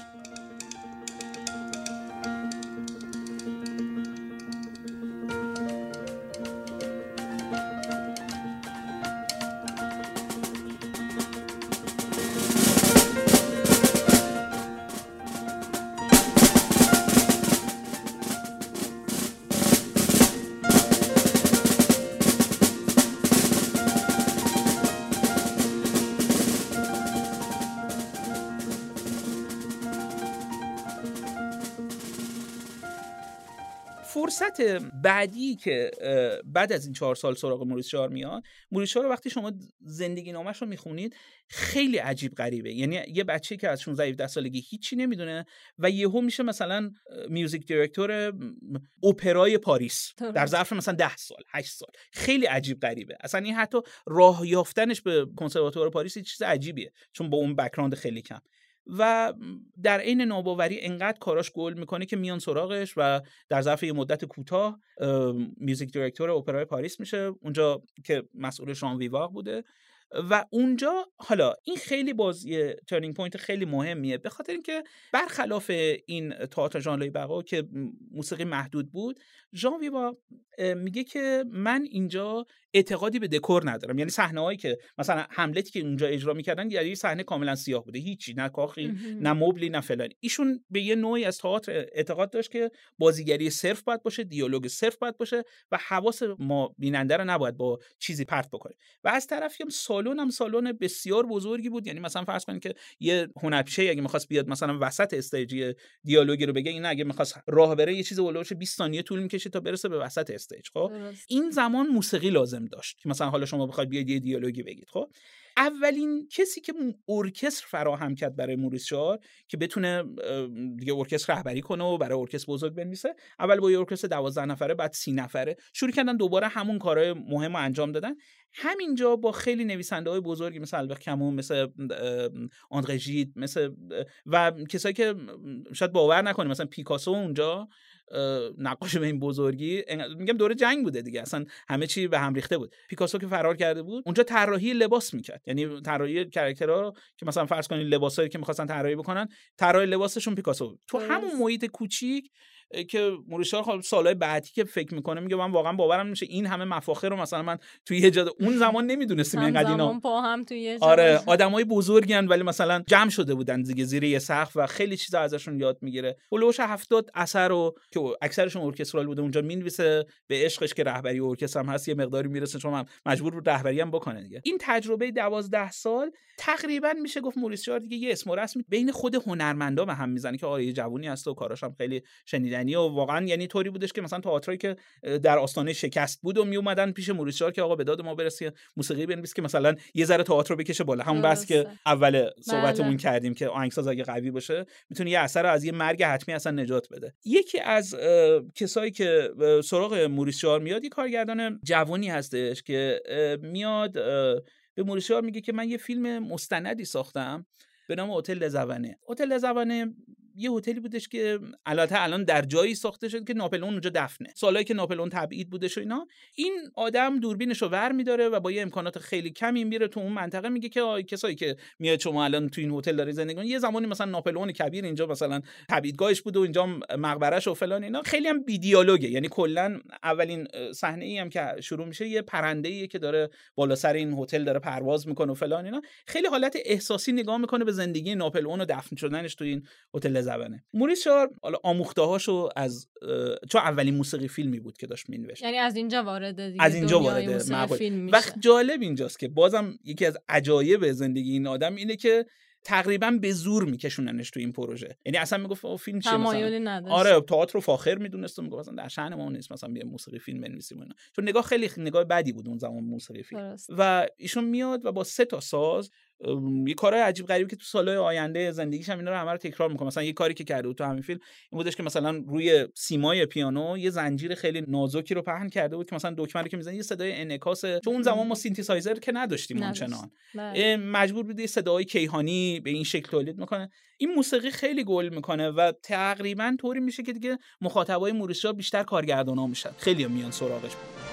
فرصت بعدی که بعد از این 4 سال سراغ موریس چار میاد، موریس چار رو وقتی شما زندگی نامش رو میخونید خیلی عجیب غریبه. یعنی یه بچه که از 16-17 سالگی هیچی نمیدونه و یهو میشه مثلا میوزیک دایرکتور اپرای پاریس در ظرف مثلا 10 سال 8 سال. خیلی عجیب غریبه. اصلا این حتی راه یافتنش به کنسرواتوار پاریس یه چیز عجیبیه، چون با اون بک‌گراند خیلی کم و در عین ناباوری انقدر کاراش گل میکنه که میان سراغش و در ظرف یه مدت کوتاه میوزیک دایرکتور اپرای پاریس میشه، اونجا که مسئول ژان ویواغ بوده و اونجا حالا این خیلی باز یه ترنینگ پوینت خیلی مهمیه، به خاطر اینکه برخلاف این تئاتر ژان لوی بقا که موسیقی محدود بود، ژان ویوا میگه که من اینجا اعتقادی به دکور ندارم. یعنی صحنه‌هایی که مثلا هملتی که اونجا اجرا می‌کردن یعنی صحنه کاملا سیاه بوده، هیچی، نه کاخی نه مبلی نه فلان. ایشون به یه نوعی از تئاتر اعتقاد داشت که بازیگری صرف باید باشه، دیالوگ صرف باید باشه و حواس ما بیننده رو نباید با چیزی پرت بکنه. و از طرفی هم سالن بسیار بزرگی بود. یعنی مثلا فرض کنید که یه هنرپیشه اگه می‌خواست بیاد مثلا وسط استیج دیالوگی رو بگه، این اگه می‌خواست راه بره یه چیز اولش 20 ثانیه طول می‌کشه تا برسه به وسط استیج. خب این زمان موسیقی لازم داشت که مثلا حالا شما بخواید بیاید یه دیالوگی بگید. خب اولین کسی که ارکستر فراهم کرد برای موریس ژار که بتونه دیگه ارکستر رهبری کنه و برای ارکستر بزرگ بنویسه، اول با یه ارکستر 12 نفره بعد 30 نفره شروع کردن دوباره همون کارهای مهم رو انجام دادن. همینجا با خیلی نویسنده‌های بزرگی مثل البرت کامو، مثل آندره ژید، مثل و کسایی که شاید باور نکنه مثلا پیکاسو اونجا نقاش به این بزرگی، میگم دوره جنگ بوده دیگه، اصلا همه چی به هم ریخته بود. پیکاسو که فرار کرده بود اونجا طراحی لباس میکرد، یعنی طراحی کاراکترها که مثلا فرض کنید لباسایی که می‌خواستن طراحی بکنن، طراح لباسشون پیکاسو بود. تو همون محیط کوچیک که موریس ژار سالهای بعدی که فکر میکنه میگه من واقعا باورم نمیشه این همه مفاخر رو مثلا من توی یه جا اون زمان نمیدونستیم اینقدر اینا آره آدمای بزرگن ولی مثلا جمع شده بودن دیگه زیر یه سقف و خیلی چیزا ازشون یاد میگیره. هولوش 70 اثر رو که اکثرشون ارکسترال بوده اونجا مینویسه، به عشقش که رهبری ارکستر هم هست یه مقداری میرسه چون مجبور بود رهبری هم بکنه دیگه. این تجربه 12 سال تقریبا میشه گفت موریس ژار دیگه یه اسم و رسمی بین خود هنرمندا به هم میزنه که آره یه جوونی هست و کاراش هم خیلی شنیدنی و واقعا یعنی طوری بودش که مثلا تئاتری که در آستانه شکست بود و می اومدن پیش موریس ژار که آقا به داد ما برسه موسیقی بنویس که مثلا یه ذره تئاتر رو بکشه بالا. همون بس که اول صحبتمون کردیم که آهنگساز اگه قوی باشه میتونه یه اثر رو از یه مرگ حتمی اصلا نجات بده. یکی از کسایی که سراغ موریس ژار میاد یه کارگردان جوانی هستش که میاد به موریس ژار میگه که من یه فیلم مستندی ساختم به نام هتل لزوانه. هتل لزوانه یه هتلی بودش که البته الان در جایی ساخته شد که ناپلئون اونجا دفنه. سالایی که ناپلئون تبعید بودش و اینا، این آدم دوربینش رو ور می‌داره و با یه امکانات خیلی کمی میره تو اون منطقه، میگه که کسایی که میاد شما الان تو این هتل داری زندگی کنید، یه زمانی مثلا ناپلئون کبیر اینجا مثلا تبعیدگاهش بود و اینجا مقبره‌ش و فلان اینا. خیلی هم بی دیالوگه، یعنی کلا اولین صحنه‌ای هم که شروع میشه یه پرنده‌ای که داره بالا سر این هتل داره پرواز میکنه و فلان اینا. خیلی حالت احساسی نگاه میکنه به زندگی ناپلئون و دفن شدنش تو این هتل زبانه. موریس ژار حالا آموخته‌هاشو از چون اولین موسیقی فیلمی بود که داشت مینوشت، یعنی از اینجا وارده دیگه، از اینجا وارده فیلم میشه. و جالب اینجاست که بازم یکی از عجایب زندگی این آدم اینه که تقریبا به زور میکشوننش تو این پروژه. یعنی اصلا میگفت فیلم چیه مثلا، آره تئاتر رو فاخر میدونست و میگفت مثلا در شأن ما نیست مثلا بیا موسیقی فیلم بنویسیم اینا، چون نگاه خیلی نگاه بدی بود اون زمان موسیقی فیلم. و ایشون میاد و با 3 تا ساز یه کارهای عجیب غریبی که تو سالهای آینده زندگیش هم اینا رو همه رو تکرار میکنه. مثلا یه کاری که کرده بود تو همین فیلم این بودش که مثلا روی سیمای پیانو یه زنجیر خیلی نازکی رو پهن کرده بود که مثلا دکمه رو که میزنی یه صدای انعکاسه، چون اون زمان ما سینتزایزر که نداشتیم اونچنان، مجبور بود یه صدای کیهانی به این شکل تولید میکنه. این موسیقی خیلی گل میکنه و تقریبا طوری میشه که دیگه مخاطبای موریس ژار بیشتر کارگردانا میشن، خیلی میان سراغش.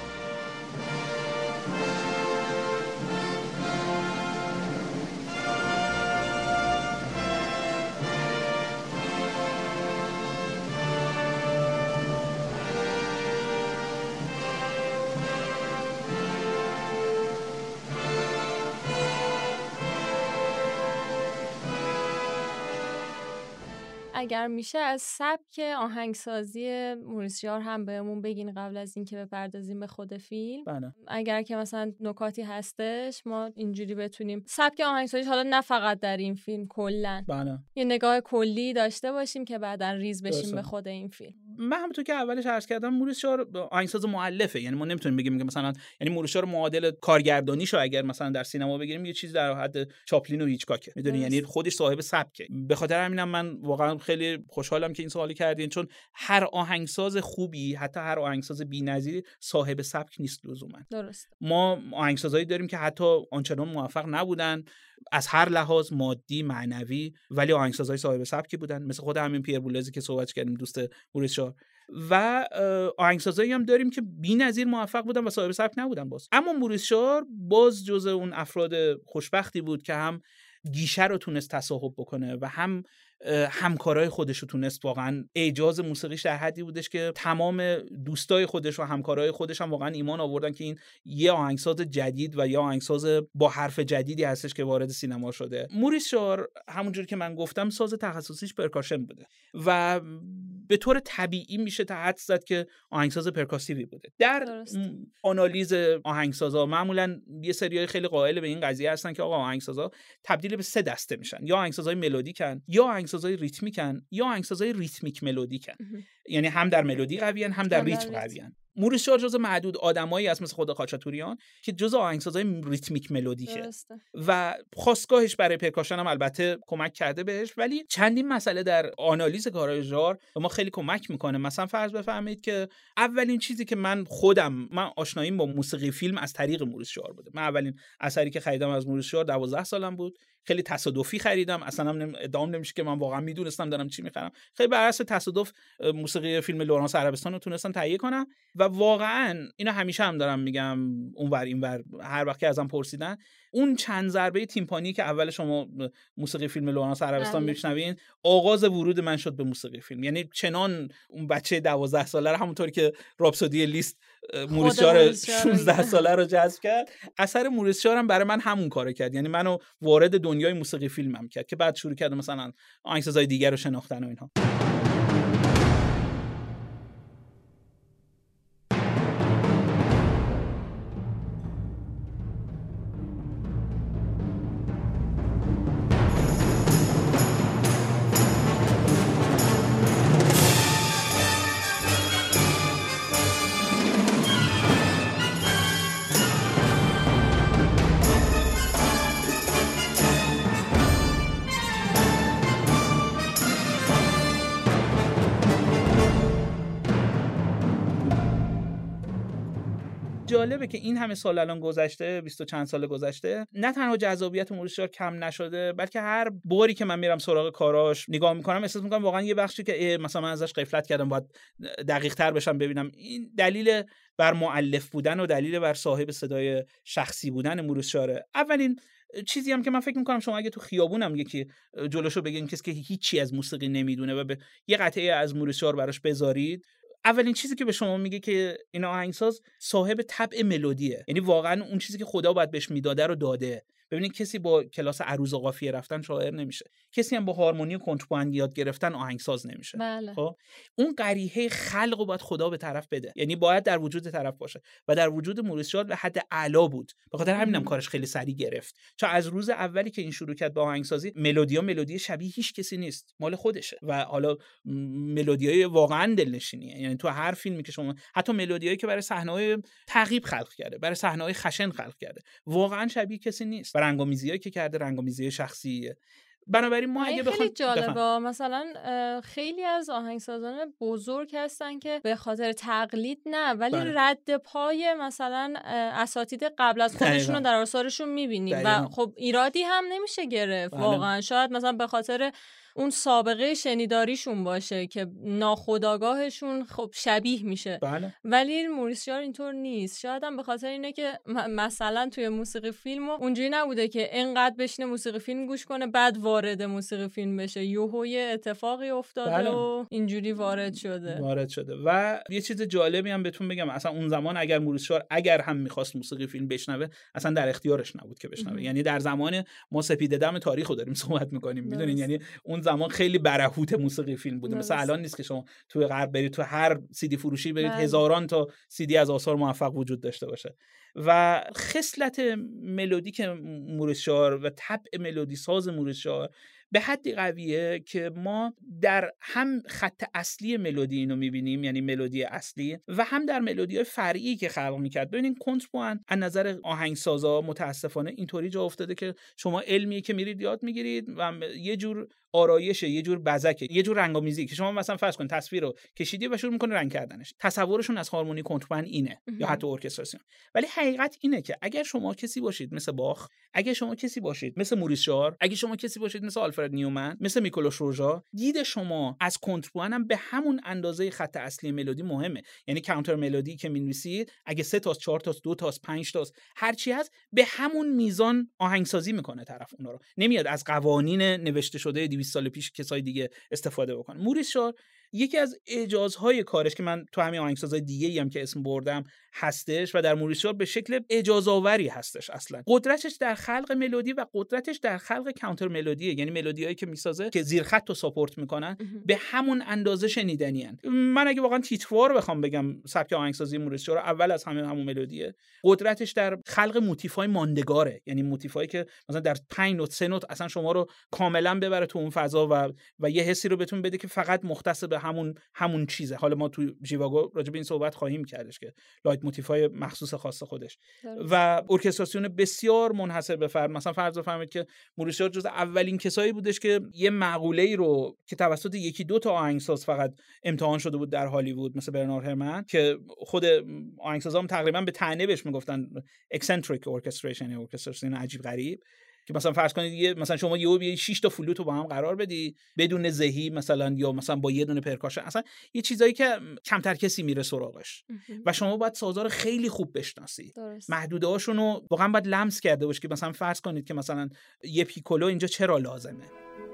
اگر میشه از سبک آهنگسازی موریس ژار هم بهمون بگین قبل از اینکه بپردازیم به خود فیلم. بله. اگر که مثلا نکاتی هستش ما اینجوری بتونیم سبک آهنگسازی حالا نه فقط در این فیلم کلا بله یه نگاه کلی داشته باشیم که بعداً ریز بشیم به خود این فیلم. من همونطور که اولش عرض کردم موریس ژار آهنگساز مؤلفه، یعنی ما نمیتونیم بگیم که مثلا یعنی موریس ژار معادل کارگردانیشو اگر مثلا در سینما بگیریم یه چیزی در حد چاپلین و هیچکاکه، میدونی، یعنی خودش صاحب سبکه. به خاطر همینم من واقعا خیلی خوشحالم که این سوالی کردین، چون هر آهنگساز خوبی حتی هر آهنگساز بی‌نظیر صاحب سبک نیست لزوما. درست. ما آهنگسازایی داریم که حتی آنچنان موفق نبودن از هر لحاظ مادی معنوی، ولی آهنگسازای صاحب سبکی بودن، مثل خود همین پیر بولزی که صحبت کردیم دوست موریس ژار. و آهنگسازایی هم داریم که بی‌نظیر موفق بودن و صاحب سبک نبودن باز. اما موریس شار باز جزء اون افراد خوشبختی بود که هم گیشه رو تونست تصاحب بکنه و هم همکارای خودش رو تونست واقعا اعجاز موسیقیش در حدی بودش که تمام دوستای خودش و همکارای خودش هم واقعا ایمان آوردن که این یه آهنگساز جدید و یه آهنگساز با حرف جدیدی هستش که وارد سینما شده. موریس شار همونجوری که من گفتم ساز تخصصیش پرکاشن بوده و به طور طبیعی میشه تا حد زد که آهنگساز پرکاسیوی بوده. در آنالیز آهنگسازا معمولا یه سریای خیلی قائل به این قضیه هستن که آقا آهنگسازا تبدیل به 3 دسته میشن، یا آهنگسازای ملودیکن، یا آهنگسازای ریتمیکن، یا آهنگسازای ریتمیک ملودیکن. یعنی هم در ملودی قویان هم در ریتم قویان. موریس شار جزو معدود آدمایی است مثل خود خاچاتوریان که جزو آهنگسازای ریتمیک ملودیکه و خواستگاهش برای پرکاشن هم البته کمک کرده بهش، ولی چندین مسئله در آنالیز کارهای ژار به ما خیلی کمک میکنه. مثلا فرض بفرمایید که اولین چیزی که من آشناییم با موسیقی فیلم از طریق موریس شار بوده. من اولین اثری که خریدم از موریس شار 12 سالم بود. خیلی تصادفی خریدم، اصلا هم ادعام نمیشه که من واقعا میدونستم دارم چی میخرم. خیلی بر اساس تصادف موسیقی فیلم لورانس عربستان رو تونستم تهیه کنم و واقعا اینا همیشه هم دارم میگم اونور اینور هر وقت که ازم پرسیدن، اون چند ضربه تیمپانی که اول شما موسیقی فیلم لورانس عربستان میشنوین آغاز ورود من شد به موسیقی فیلم. یعنی چنان اون بچه 12 ساله رو همونطور که راپسودی لیست موریس شار 16 ساله رو جذب کرد، اثر موریس شار هم برای من همون کارو کرد. یعنی منو وارد دنیای موسیقی فیلمم کرد که بعد شروع کردم مثلا آهنگسازهای دیگر رو شناختن و اینها. جالبه که این همه سال الان گذشته، 20 و چند سال گذشته، نه تنها جذابیت موریس شار کم نشده، بلکه هر باری که من میرم سراغ کاراش نگاه میکنم احساس میکنم واقعا یه بخشی که مثلا من ازش غفلت کردم باید دقیق تر بشم ببینم. این دلیل بر مؤلف بودن و دلیل بر صاحب صدای شخصی بودن موریس شاره. اولین چیزی هم که من فکر میکنم شما اگه تو خیابونم یکی جلوشو بگین کسی که هیچی از موسیقی نمیدونه و به یه قطعه از موریس شار براش بذارید، اولین چیزی که به شما میگه که این آهنگساز صاحب طبع ملودیه. یعنی واقعا اون چیزی که خدا باید بهش میداده رو داده. ببینید کسی با کلاس عروض و قافیه رفتن شاعر نمیشه، کسی هم با هارمونی و کنترپوآنت یاد گرفتن آهنگساز نمیشه. بله. خب اون قریحه خلق رو باید خدا به طرف بده، یعنی باید در وجود طرف باشه و در وجود موریس شار به حد اعلا بود. به خاطر همینم کارش خیلی سریع گرفت، چون از روز اولی که این شروع کرد با آهنگسازی ملودی شبیه هیچ کسی نیست، مال خودشه و حالا ملودیای واقعا دلنشینیه. یعنی تو هر فیلمی که شما حتی ملودیایی که برای صحنه‌های تعقیب خلق کرده، برای صحنه‌های خشن خلق کرده، واقعا شبیه کسی نیست. رنگامیزیایی که کرده رنگامیزی شخصیه. بنابراین ما اگه خیلی جالبه مثلا خیلی از آهنگسازان بزرگ هستن که به خاطر تقلید نه ولی رد پای مثلا اساتید قبل از خودشون رو در آثارشون میبینیم و خب ایرادی هم نمیشه گرفت. واقعا شاید مثلا به خاطر اون سابقه شنیداریشون باشه که ناخودآگاهشون خب شبیه میشه. ولی موریس شار اینطور نیست. شاید هم به خاطر اینه که مثلا توی موسیقی فیلم اونجوری نبوده که اینقدر بشینه موسیقی فیلم گوش کنه بعد وارد موسیقی فیلم بشه، یهو یه اتفاقی افتاده و اینجوری وارد شده. و یه چیز جالبی هم بهتون بگم، اصلا اون زمان اگر موریس شار اگر هم می‌خواست موسیقی فیلم بشنوه اصلا در اختیارش نبود که بشنوه. یعنی در زمان ما سپیده دم تاریخو داریم صحبت می‌کنیم، میدونین. یعنی اون زمان خیلی برهوت موسیقی فیلم بوده. مثلا الان نیست که شما توی غرب برید تو هر سیدی فروشی برید هزاران تا سیدی از آثار موفق وجود داشته باشه. و خصلت ملودیک موریس شار و طبع ملودی ساز موریس شار به حدی قویه که ما در هم خط اصلی ملودی اینو میبینیم، یعنی ملودی اصلی، و هم در ملودی‌های فرعی که خلق میکرد. ببینید کنترپوآنت از نظر آهنگسازا متاسفانه اینطوری جا افتاده که شما علمیه که میرید یاد میگیرید و یه جور آرایشه، یه جور بزکه، یه جور رنگامیزی که شما مثلا فرض کن تصویر رو کشیدی و شروع می‌کنی رنگ کردنش. تصورشون از هارمونی کنترپوآنت اینه یا حتی ارکستراسیون. ولی حقیقت اینه که اگر شما کسی باشید مثل باخ، اگه شما کسی باشید مثل موریس شار، اگه شما کسی باشید مثل آلفرد آلفرد نیومن، مثل میکولوش روژا، دید شما از کنتربوان هم به همون اندازه خط اصلی ملودی مهمه. یعنی کانتر ملودی که می‌نویسید اگه 3 تاست 4 تاست 2 تاست 5 تاست هر چی هست به همون میزان آهنگسازی میکنه طرف اونا رو، نمیاد از قوانین نوشته شده 200 سال پیش کسای دیگه استفاده بکنه. موریس شار یکی از اعجازهای کارش که من تو همین آهنگسازهای دیگه‌ای هم که اسم بردم هستش و در موریس شار به شکل اعجازآوری هستش. اصلا قدرتش در خلق ملودی و قدرتش در خلق کانتر ملودیه، یعنی ملودیایی که میسازه که زیر خط رو ساپورت میکنن به همون اندازه شنیدنیان. من اگه واقعا تیتروار بخوام بگم سبک آهنگسازی موریس شار، اول از همه همون ملودیه. قدرتش در خلق موتیفای ماندگاره، یعنی موتیفایی که مثلا در 5 نوت 3 نوت اصلا شما رو کاملا ببره تو اون فضا و یه حسی رو بهتون بده که فقط مختص به همون چیزه. حالا ما تو ژیواگو راجع به این صحبت خواهیم کردش که لایت موتیفای مخصوص خاص خودش و ارکستراسیون بسیار منحصر به فرد. مثلا فرض بفرمایید که موریس شار جز اولین کسایی بودش که یه مقوله‌ای رو که توسط یکی دو تا آهنگساز فقط امتحان شده بود در هالیوود، مثل برنارد هرمن که خود آهنگسازام تقریبا به طعنه بهش میگفتن اکسنتریک ارکستریشن، یعنی ارکستراسیون عجیب غریب، که مثلا فرض کنید مثلا شما یه 6 تا فلوت رو با هم قرار بدی بدون زهی مثلا، یا مثلا با یه دونه پرکاشن، اصلا یه چیزایی که کمتر کسی میره سراغش و شما باید سازا رو خیلی خوب بشناسی، محدوده هاشون رو واقعا باید لمس کرده باشی که مثلا فرض کنید که مثلا یه پیکولو اینجا چرا لازمه.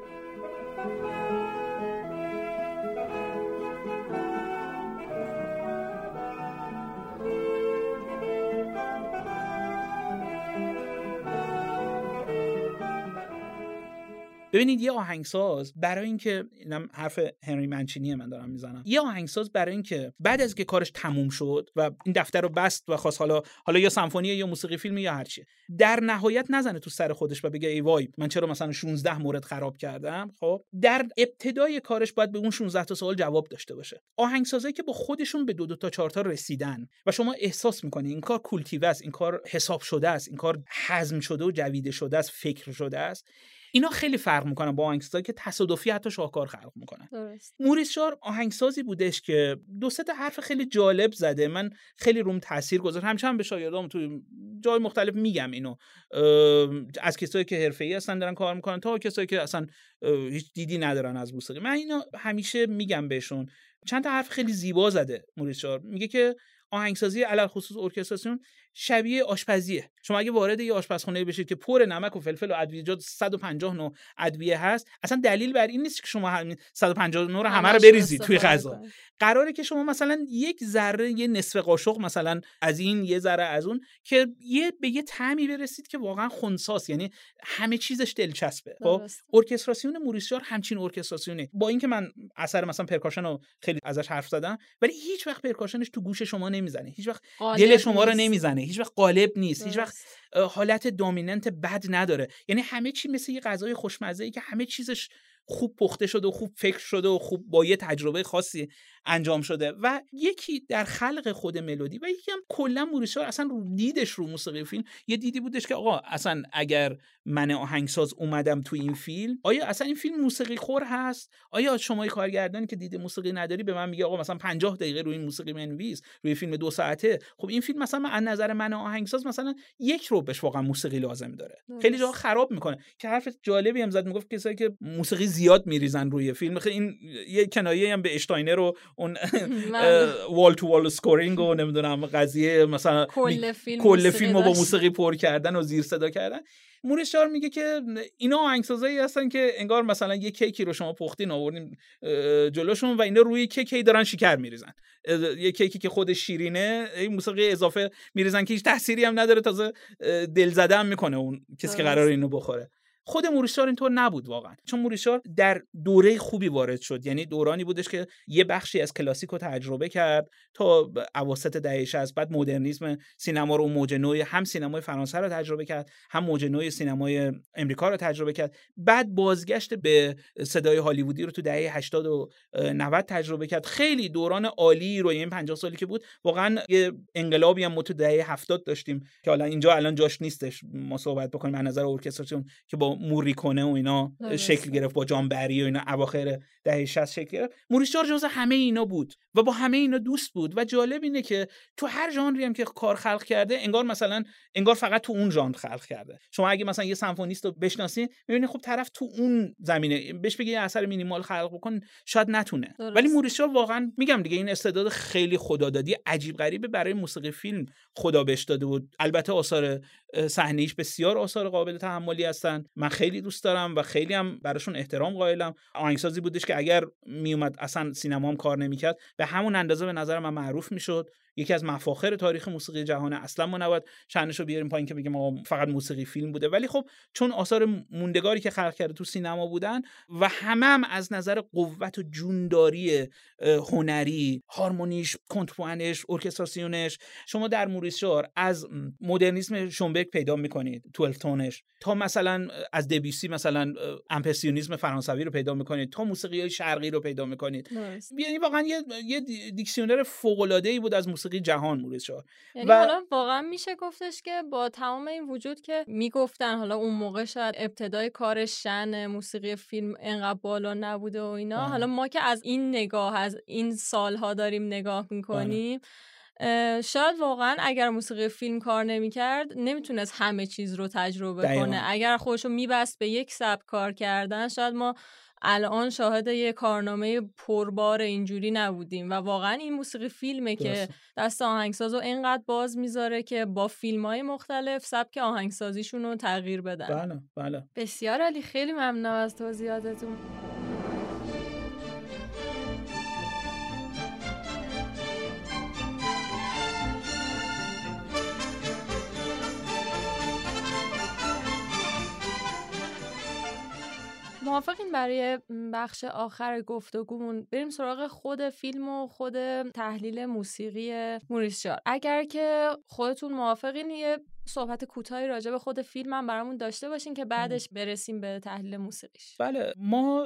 ببینید یه آهنگساز برای اینکه، اینم حرف هنری منچینی من دارم میزنم، یه آهنگساز برای اینکه بعد از که کارش تموم شد و این دفتر رو بست و خواست حالا یا سمفونیه یا موسیقی فیلمی یا هر چی، در نهایت نزنه تو سر خودش و بگه ای وای من چرا مثلا 16 مورد خراب کردم. خب در ابتدای کارش باید به اون 16 تا سوال جواب داشته باشه. آهنگسازایی که با خودشون به 2 تا 4 تا رسیدن و شما احساس میکنی این کار کولتیو است، این کار حساب شده است، این کار هضم شده و جویده شده است، فکر شده است، اینا خیلی فرق میکنن با آهنگسازی که تصادفی حتی شاهکار خلق میکنن. موریس شار آهنگسازی بودش که 2-3 تا حرف خیلی جالب زده، من خیلی روم تاثیر گذاشت. همچنان به شاگردام تو جای مختلف میگم اینو، از کسایی که حرفه‌ای هستن دارن کار میکنن تا کسایی که اصلا هیچ دیدی ندارن از موسیقی، من اینو همیشه میگم بهشون. چند تا حرف خیلی زیبا زده موریس شار، میگه که آهنگسازی علل خصوص ارکستراسیون شبیه آشپزیه. شما اگه وارد یه آشپزخونه بشید که پر نمک و فلفل و ادویه‌جات 150 نوع ادویه هست، اصلا دلیل بر این نیست که شما همین 150 نوع رو همه رو بریزید توی غذا. قراره که شما مثلا یک ذره، یه نصف قاشق مثلا از این، یه ذره از اون، که به یه طعمی برسید که واقعا خنثاست، یعنی همه چیزش دلچسبه. خب ارکستراسیون موریس شار همچین ارکستراسیونه، با اینکه من اثر مثلا پرکاشن رو خیلی ازش حرف زدم، ولی هیچ وقت پرکاشنش تو گوش شما نمیزنه، هیچ وقت دل شما رو نمیزنه، هیچ وقت قالب نیست، هیچ وقت حالت دامیننت بد نداره. یعنی همه چی مثل یه غذای خوشمزه‌ای که همه چیزش خوب پخته شده و خوب فکر شده و خوب با یه تجربه خاصی انجام شده. و یکی در خلق خود ملودی و یکی هم کلا موریس شار اصلا رو دیدش رو موسیقی فیلم یه دیدی بودش که آقا اصلا اگر من آهنگساز اومدم تو این فیلم، آیا اصلا این فیلم موسیقی خور هست؟ آیا شما کارگردانی که دید موسیقی نداری به من میگه آقا مثلا 50 دقیقه روی این موسیقی بنویس، روی فیلم 2 ساعته؟ خب این فیلم مثلا از نظر من آهنگساز مثلا 1 رو بهش واقعا موسیقی لازم داره. خیلی جا خراب میکنه. که حرف جالبی هم زد، میگفت کسایی که موسیقی زیاد میریزن روی فیلم، خیلی این یه کنایه هم به اشتاینر و اون وال تو وال اسکورینگ و نمیدونم قضیه مثلا کل فیلم رو با موسیقی پر کردن و زیر صدا کردن. موریس شار میگه که اینا آهنگسازایی هستن که انگار مثلا یه کیکی رو شما پختین آوردین جلوشون و اینا روی کیکی دارن شکر میریزن، یه کیکی که خودش شیرینه این موسیقی اضافه میریزن که هیچ تأثیری هم نداره، تازه دل زده هم میکنه اون کسی که قراره اینو بخوره. خود موریس شار اینطور نبود واقعا، چون موریس شار در دوره خوبی وارد شد، یعنی دورانی بودش که یه بخشی از کلاسیک رو تجربه کرد تا اواسط دهه 60، بعد مدرنیسم سینما رو، موج نوع هم سینمای فرانسه رو تجربه کرد، هم موج نوع سینمای امریکا رو تجربه کرد، بعد بازگشت به صدای هالیوودی رو تو دهه 80 و 90 تجربه کرد. خیلی دوران عالی رو، این 50 سالی که بود واقعا یه انقلابی هم تو دهه 70 داشتیم که حالا اینجا الان جاش نیستش ما صحبت بکنیم از نظر ارکستراسیون که با موریکونه و اینا شکل گرفت، با جان بری و اینا اواخر دهه 60 شکل گرفت. موریس جارج جزو همه اینا بود و با همه اینا دوست بود و جالب اینه که تو هر ژانری هم که کار خلق کرده انگار فقط تو اون ژانر خلق کرده. شما اگه مثلا یه سمفونیست رو بشناسین میبینید خب طرف تو اون زمینه بهش بگه یه اثر مینیمال خلق بکن شاید نتونه. ولی موریس جارج واقعا میگم دیگه این استعداد خیلی خدادادی عجیب غریبه برای موسیقی فیلم خدا بهش داده بود. البته آثار صحنه‌ایش بسیار آثار قابل تحملی هستن، من خیلی دوست دارم و خیلی هم براشون احترام قائلم. آهنگسازی بودش که اگر میومد اصلا سینما هم کار نمیکرد به همون اندازه به نظر من معروف میشد. یکی از مفاخر تاریخ موسیقی جهان، اصلا ما نباید شأنشو بیاریم پایین که بگیم ما فقط موسیقی فیلم بوده، ولی خب چون آثار موندگاری که خلق کرده تو سینما بودن و هم از نظر قوت و جونداری هنری، هارمونیش، کنترپوانش، ارکستراسیونش، شما در موریس جارج از مدرنیسم شونبرگ پیدا میکنید 12 تونش، تا مثلا از دبیوسی مثلا امپرسیونیسم فرانسوی رو پیدا میکنید، تا موسیقی شرقی رو پیدا میکنید. یعنی واقعا یه دیکشنر فوق العاده ای بود از موسیقی جهان موریس جارج. یعنی حالا واقعا میشه گفتش که با تمام این وجود که میگفتن حالا اون موقع شاید ابتدای کارش شأن موسیقی فیلم انقدر بالا نبوده و اینا، حالا ما که از این نگاه از این سالها داریم نگاه میکنیم شاید واقعا اگر موسیقی فیلم کار نمیکرد نمیتونست همه چیز رو تجربه کنه. اگر خودشو میبست به یک سبک کار کردن شاید ما الان شاهد یه کارنامه پربار اینجوری نبودیم و واقعا این موسیقی فیلمه که دست آهنگسازو اینقدر باز میذاره که با فیلم‌های مختلف سبک آهنگسازیشون رو تغییر بدن. بله. بسیار عالی، خیلی ممنونم از توضیحاتتون. موافقین برای بخش آخر گفتگومون بریم سراغ خود فیلم و خود تحلیل موسیقی موریس جارج؟ اگر که خودتون موافقین یه صحبت کوتاهی راجع به خود فیلم هم برامون داشته باشین که بعدش برسیم به تحلیل موسیقیش. بله، ما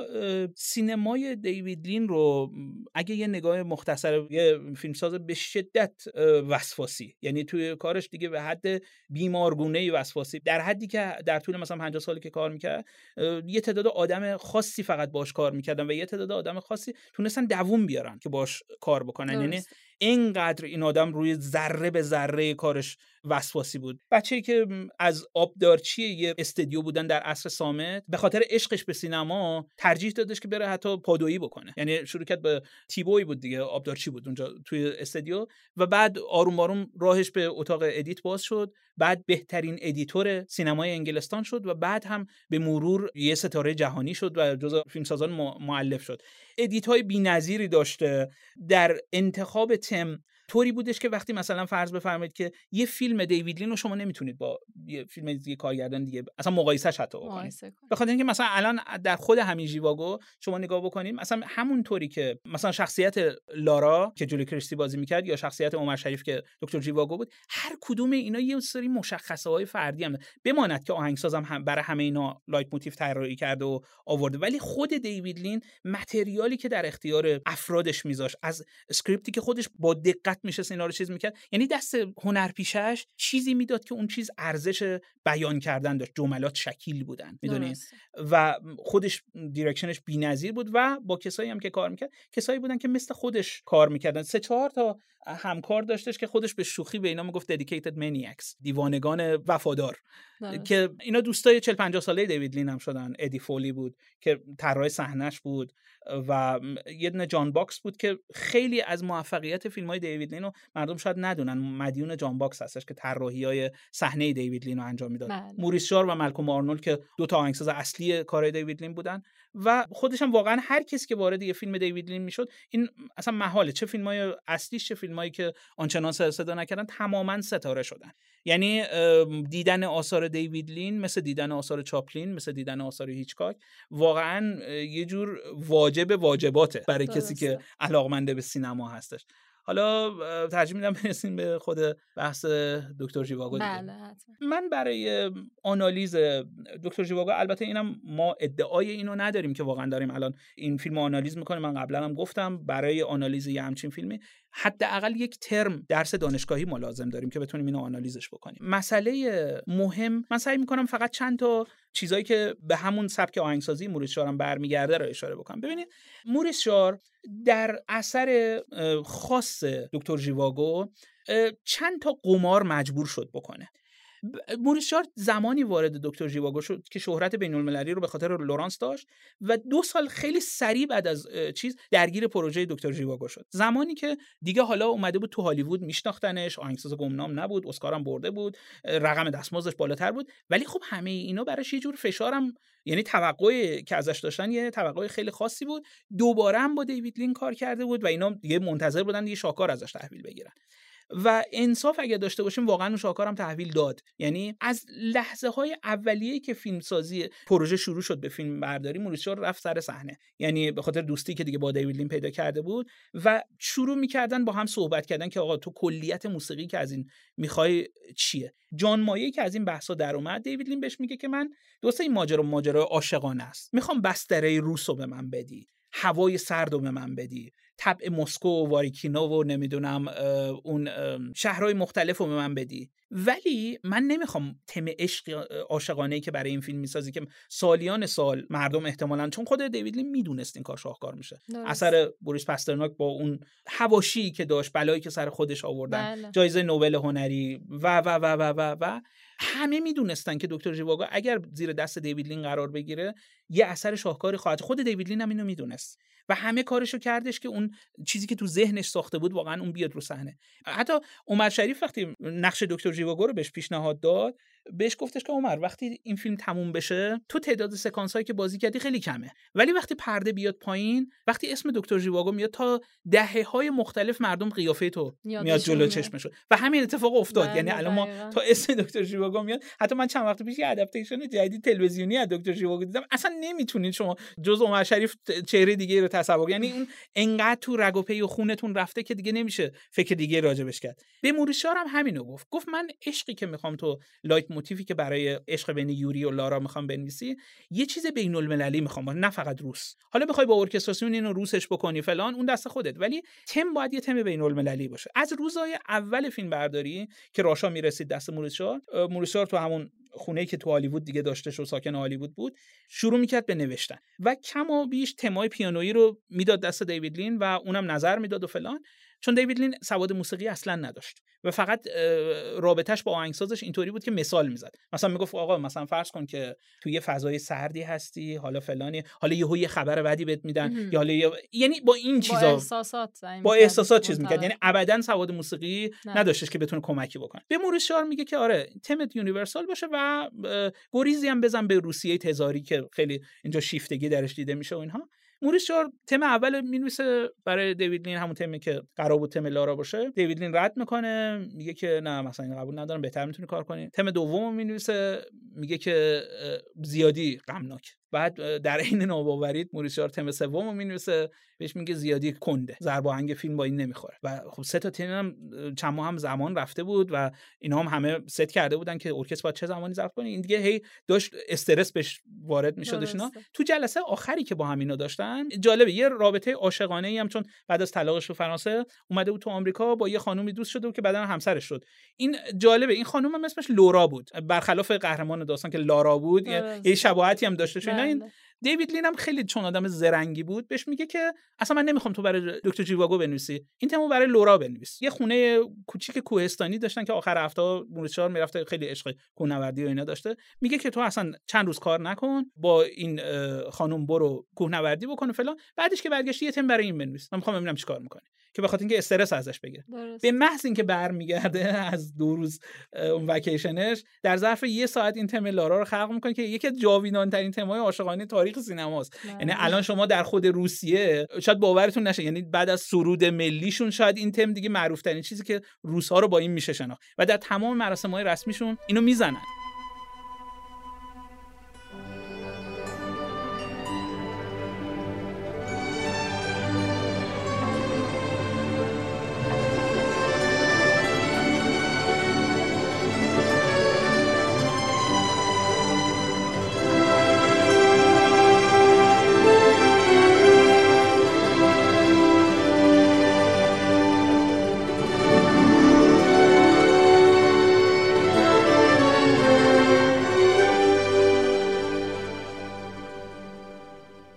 سینمای دیوید لین رو اگه یه نگاه مختصر، یه فیلمساز به شدت وسواسی، یعنی توی کارش دیگه به حد بیمارگونه‌ای وسواسی، در حدی که در طول مثلا 50 سالی که کار میکرد یه تعداد آدم خاصی فقط باش کار میکردن و یه تعداد آدم خاصی تونستن دووم بیارن که باش کار بکنن. یعنی اینقدر این آدم روی ذره به ذره کارش وسواسی بود. بچه‌ای که از آبدارچی یه استودیو بودن در عصر صامت به خاطر عشقش به سینما ترجیح دادش که بره حتی پادویی بکنه. یعنی شروع کرد به تیبوی بود دیگه، آبدارچی بود اونجا توی استودیو و بعد آروم آروم راهش به اتاق ادیت باز شد، بعد بهترین ادیتور سینمای انگلستان شد و بعد هم به مرور یه ستاره جهانی شد و جزو فیلمسازان مؤلف شد. ادیت‌های بی‌نظیری داشته. در انتخاب تم طوری بودش که وقتی مثلا فرض بفرمایید که یه فیلم دیوید لین رو شما نمیتونید با یه فیلم دیگه کارگردان دیگه اصلا مقایسه‌اش حتی بکنید، به خاطر اینکه مثلا الان در خود همین ژیواگو شما نگاه بکنید، مثلا همون طوری که مثلا شخصیت لارا که جولی کریستی بازی میکرد یا شخصیت عمر شریف که دکتر ژیواگو بود، هر کدوم اینا یه سری مشخصه‌های فردی هم بماند که آهنگسازم هم برای همه اینا لایت موتیو طراحی کرده و آورده، ولی خود دیوید لین متریالی که در اختیار افرادش میذاشت، از اسکریپتی که خودش با دقت میشه اینا رو چیز میکرد، یعنی دست هنرپیشه‌اش چیزی میداد که اون چیز ارزش بیان کردن داشت، جملات شکیل بودن، میدونید، و خودش دیرکشنش بی‌نظیر بود و با کسایی هم که کار میکرد کسایی بودن که مثل خودش کار میکردن. 3-4 تا همکار داشتش که خودش به شوخی به اینا میگفت dedicated maniacs، دیوانگان وفادار، که اینا دوستای 40-50 ساله دیوید لین هم شدن. ادی فولی بود که طراح صحنه‌اش بود و یه دونه جان باکس بود که خیلی از موفقیت فیلم‌های دیوید لین رو مردم شاید ندونن، مدیون جان باکس هستش که طراحی‌های صحنه دیوید لین رو انجام میداد. موریس جارج و مالکوم آرنولد که دو تا آهنگساز اصلی کار دیوید لین بودن و خودش هم واقعا هر کسی که وارد یه فیلم دیوید لین میشد، این اصلا محاله، چه فیلم‌های اصلیش چه فیلمایی که آنچنان صدا نکردن، تماما ستاره شدن. یعنی دیدن آثار دیوید لین مثل دیدن آثار چاپلین، مثل دیدن آثار هیچکاک، واقعا یه جور واجباته برای کسی که علاقمند به سینما هستش. حالا ترجیح میدم برسیم به خود بحث دکتر ژیواگو. بله حتما. من برای آنالیز دکتر ژیواگو، البته اینم ما ادعای اینو نداریم که واقعا داریم الان این فیلمو آنالیز میکنیم، من قبلا هم گفتم برای آنالیز یه همچین فیلمی حداقل یک ترم درس دانشگاهی ما لازم داریم که بتونیم اینو آنالیزش بکنیم. مسئله مهم، من سعی می‌کنم فقط چند تا چیزایی که به همون سبک آهنگسازی موریس ژار هم برمیگرده رو اشاره بکنم. ببینید موریس ژار در اثر خاص دکتر ژیواگو چند تا قمار مجبور شد بکنه. موریس ژار زمانی وارد دکتر ژیواگو شد که شهرت بین‌المللی رو به خاطر لورانس داشت و 2 سال خیلی سریع بعد از درگیر پروژه دکتر ژیواگو شد. زمانی که دیگه حالا اومده بود تو هالیوود، میشناختنش، آهنگساز گمنام نبود، اسکار هم برده بود، رقم دستمزدش بالاتر بود، ولی خب همه اینا براش یه جور فشارم، یعنی توقعی که ازش داشتن یه توقع خیلی خاصی بود. دوباره هم با دیوید لین کار کرده بود و اینا دیگه منتظر بودن دیگه شاهکار ازش تحویل بگیرن. و انصاف اگه داشته باشیم واقعا اون شاهکار هم تحویل داد. یعنی از لحظه های اولیه‌ای که فیلمسازی پروژه شروع شد به فیلم برداری، موریس ژار رفت سر صحنه، یعنی به خاطر دوستی که دیگه با دیوید لین پیدا کرده بود و شروع می‌کردن با هم صحبت کردن که آقا تو کلیت موسیقی که از این می‌خوای چیه. جان مایه‌ای که از این بحثا در اومد، دیوید لین بهش میگه که من دوست این ماجرا عاشقانه است، می‌خوام بستره روسو به من بدی، هوای سردو به من بدی، طبع مسکو و واریکینو و نمیدونم اون شهرهای مختلف رو به من بدی، ولی من نمیخوام تم عشق عاشقانه‌ای که برای این فیلم میسازی که سالیان سال مردم احتمالاً، چون خود دیوید لین میدونست این کار شاهکار میشه، اثر بوریس پاسترناک با اون حواشی که داشت، بلایی که سر خودش آوردن، جایزه نوبل هنری و همه میدونستن که دکتر ژیواگو اگر زیر دست دیوید لین قرار بگیره یه اثر شاهکاری خواهد. خود دیوید لین هم اینو میدونست و همه کارشو کردش که اون چیزی که تو ذهنش ساخته بود واقعا اون بیاد رو صحنه. حتی عمر شریف وقتی نقش دکتر ژیواگو رو بهش پیشنهاد داد، بهش گفتش که عمر وقتی این فیلم تموم بشه تو تعداد سکانس‌هایی که بازی کردی خیلی کمه، ولی وقتی پرده بیاد پایین، وقتی اسم دکتر ژیواگو میاد، تا دهه‌های مختلف مردم قیافه تو میاد جلو چشمشون و همین اتفاق افتاد. یعنی الان ما تا اسم دکتر ژیواگو میاد، حتی من چند وقت پیش یه ادپتیشن جدید تلویزیونی از دکتر ژیواگو دیدم، اصلا نمیتونید شما جز عمر شریف چهره دیگه رو تصور، یعنی اون انقدر تو رگ و پی و خونتون رفته که دیگه نمیشه فکر دیگه راجبش کرد. به موریس ژار هم همینو گفت من عشقی که میخوام تو لایت موتیفی که برای عشق بین یوری و لارا میخوام بنویسی، یه چیز بین‌المللی میخوام، نه فقط روس. حالا بخوای با ارکستراسیون اینو روسش بکنی فلان، اون دست خودت، ولی تم باید یه تم بین‌المللی باشه. از روزهای اول فیلم برداری که راشا میرسید دست موریس ژار تو همون خونه‌ای که تو هالیوود دیگه داشتش و ساکن هالیوود بود، شروع میکرد به نوشتن و کم و بیش تمای پیانویی رو میداد دست دیوید لین و اونم نظر میداد و فلان، چون دیوید لین سواد موسیقی اصلا نداشت و فقط رابطش با آهنگسازش اینطوری بود که مثال میزد. مثلا میگفت آقا مثلا فرض کن که تو یه فضای سردی هستی، حالا فلانی، حالا یه خبر بدی بهت میدن یا حالا یعنی با این چیزا با احساسات چیز میکرد، یعنی ابدا سواد موسیقی نداشتش که بتونه کمکی بکنه. به موریس ژار میگه که آره تمت یونیورسال باشه و گریزی هم بزن به روسیه تزاری که خیلی اینجا شیفتگی درش دیده میشه و اینها. موریس ژار تم اول مینویسه برای دیوید لین، همون تمی که قرار بود تم لارا باشه. دیوید لین رد میکنه، میگه که نه مثلا این قبول ندارم، بهتر میتونی کار کنی. تم دوم مینویسه، میگه که زیادی غمناک. بعد در این ناباوری موریس ژار تم سومو مینویسه، بهش میگه زیادی کنده، ضرب آهنگ فیلم با این نمیخوره. و خب سه تا تم هم چند ماه هم زمان رفته بود و اینا هم همه ست کرده بودن که ارکستر باید چه زمانی ضبط کنه. این دیگه هی داشت استرس بهش وارد میشدش. اینا تو جلسه آخری که با همینا داشتن، جالبه یه رابطه عاشقانه‌ای هم، چون بعد از طلاقش تو فرانسه اومده بود تو آمریکا، با یه خانومی دوست شده بود که بعداً همسرش شد. این جالبه، این خانم هم اسمش لورا بود، برخلاف قهرمان داستان که لارا بود، یه شباهتی هم داشته. این دیوید لین هم خیلی چون آدم زرنگی بود، بهش میگه که اصلا من نمیخوام تو برای دکتر ژیواگو بنویسی، این تمو برای لورا بنویس. یه خونه کوچیک کوهستانی داشتن که آخر هفته موریس ژار میرفته، خیلی عشق کوهنوردی و اینا داشته. میگه که تو اصلا چند روز کار نکن، با این خانم برو کوهنوردی بکن فلان، بعدش که برگشتی یه تم برای این بنویس، من میخوام ببینم چیکار میکنی، که بخاطر اینکه استرس ازش بگیره. به محض اینکه برمیگرده از 2 روز اون وکیشنش، در ظرف 1 ساعت این تم لارا رو خلق میکنه که یکی از جاویدان ترین تم‌های عاشقانه تاریخ سینماست. یعنی الان شما در خود روسیه شاید باورتون نشه، یعنی بعد از سرود ملیشون شاید این تم دیگه معروف ترین چیزی که روس‌ها رو با این میشه شناخت و در تمام مراسم‌های رسمیشون اینو میزنن.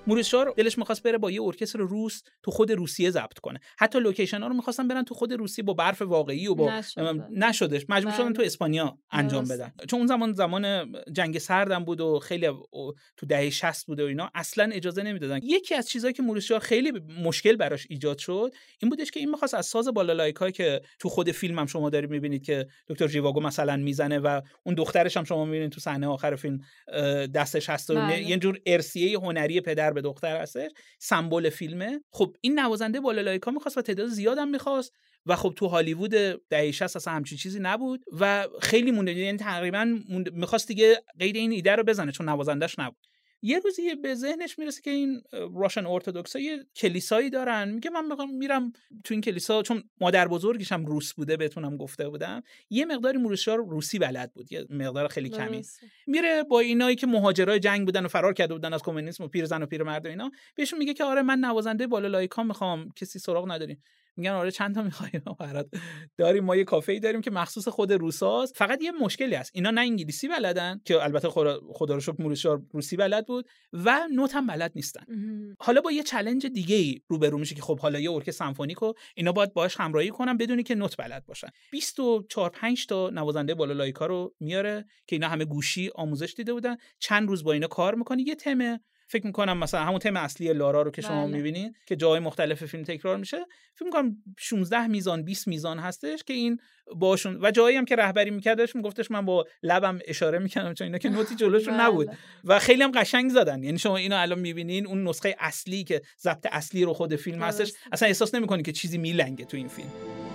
موریس شار دلش می‌خواست بره با یه ارکستر روس تو خود روسیه ضبط کنه. حتی لوکیشن‌ها رو می‌خواستن برن تو خود روسیه با برف واقعی و با نشدش. مجبور شدن تو اسپانیا انجام بدن. چون اون زمان جنگ سردم بود و خیلی تو دهه 60 بود و اینا، اصلا اجازه نمیدادن. یکی از چیزایی که موریس شار خیلی مشکل براش ایجاد شد این بودش که این می‌خواست از ساز بالالایکا که تو خود فیلم هم شما دارید می‌بینید که دکتر ژیواگو مثلا میزنه و اون دخترش هم شما می‌بینید تو صحنه آخر فیلم دستش هست و یه جور ارثیه هنری پدر به دختر هستش، سمبل فیلمه. خب این نوازنده بالالایکا می‌خواست و تعداد زیادم می‌خواست و خب تو هالیوود دهه 60 اصلا همچین چیزی نبود و خیلی مونده، یعنی تقریبا می‌خواست دیگه قید این ایده رو بزنه چون نوازندش نبود. یه روزی به ذهنش میرسه که این راشن ارتدوکسا یه کلیسایی دارن، میگه من میرم تو این کلیسا، چون مادر بزرگش هم روس بوده بهتونم گفته بودم، یه مقداری موریس شار روسی بلد بود، یه مقدار خیلی کمی. میره با اینایی که مهاجرای جنگ بودن و فرار کرده بودن از کمونیسم و پیرزن و پیرمرد و اینا، بهشون میگه که آره من نوازنده بالالایکا میخوام، کسی سراغ نداری؟ میگن آره چند تا می‌خوایم برات داریم، ما یه کافه‌ای داریم که مخصوص خود روساست. فقط یه مشکلی هست، اینا نه انگلیسی بلدن که البته خدا رو شکر موریس شار روسی بلد بود و نوت هم بلد نیستن. حالا با یه چالش دیگه‌ای روبرو میشه که خب حالا یه ارکستر سمفونیکو اینا باید باهاش همراهی کنن بدونی که نوت بلد باشن. 24-5 تا نوازنده بالالایکا رو میاره که اینا همه گوشی آموزش دیده بودن، چند روز با اینا کار می‌کنه. یه تم فکر می‌کنم مثلا همون تم اصلی لارا رو که شما می‌بینید که جای مختلف فیلم تکرار میشه، فکر می‌کنم 16 میزان 20 میزان هستش که این باشون و جایی هم که رهبری می‌کردش میگفتش من با لبم اشاره می‌کردم چون اینا که نوتی جلوشون نبود و خیلی هم قشنگ زدن. یعنی شما اینو الان می‌بینین اون نسخه اصلی که ضبط اصلی رو خود فیلم هستش اصلا احساس نمی‌کنی که چیزی میلنگه تو این فیلم.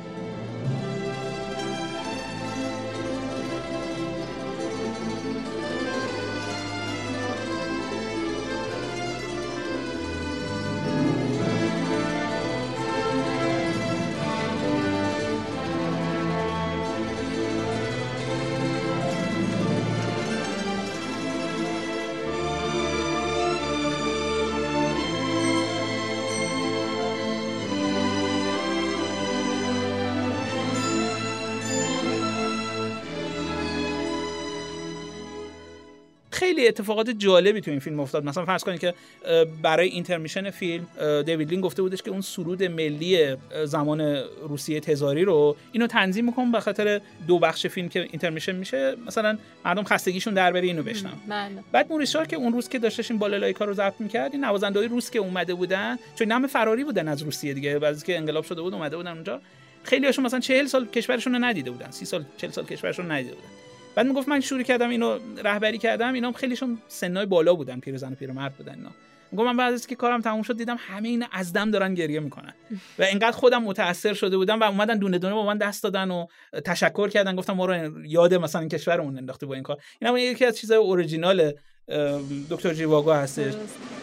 خیلی اتفاقات جالبی تو این فیلم افتاد. مثلا فرض کنید که برای اینترمیشن فیلم دیوید لین گفته بودش که اون سرود ملی زمان روسیه تزاری رو اینو تنظیم می‌کنم به خاطر دو بخش فیلم که اینترمیشن میشه مثلا مردم خستگیشون در بره اینو بشنن. بعد موریس شار که اون روز که داشتش این بالالایکا رو ضبط می‌کرد، این نوازنده‌های روس که اومده بودن چون نام فراری بودن از روسیه دیگه، بعضی که انقلاب شده بود اومده بودن اونجا، خیلی هاشون مثلا 40 سال کشورشون رو ندیده بودن، 30 سال 40 سال کشورشون رو ندیده بودن. بعد میگفت من شروع کردم اینو رهبری کردم، اینا خیلیشون سنای بالا بودن، پیرزن و پیرمرد بودن اینا. میگم من بعد از که کارم تموم شد دیدم همه اینا از دم دارن گریه میکنن و اینقدر خودم متاثر شده بودم و اومدن دونه دونه با من دست دادن و تشکر کردن، گفتم ما رو یاد مثلا کشورمون انداختی با این کار. اینا یکی از چیزای اورجینال دکتر ژیواگو هستش.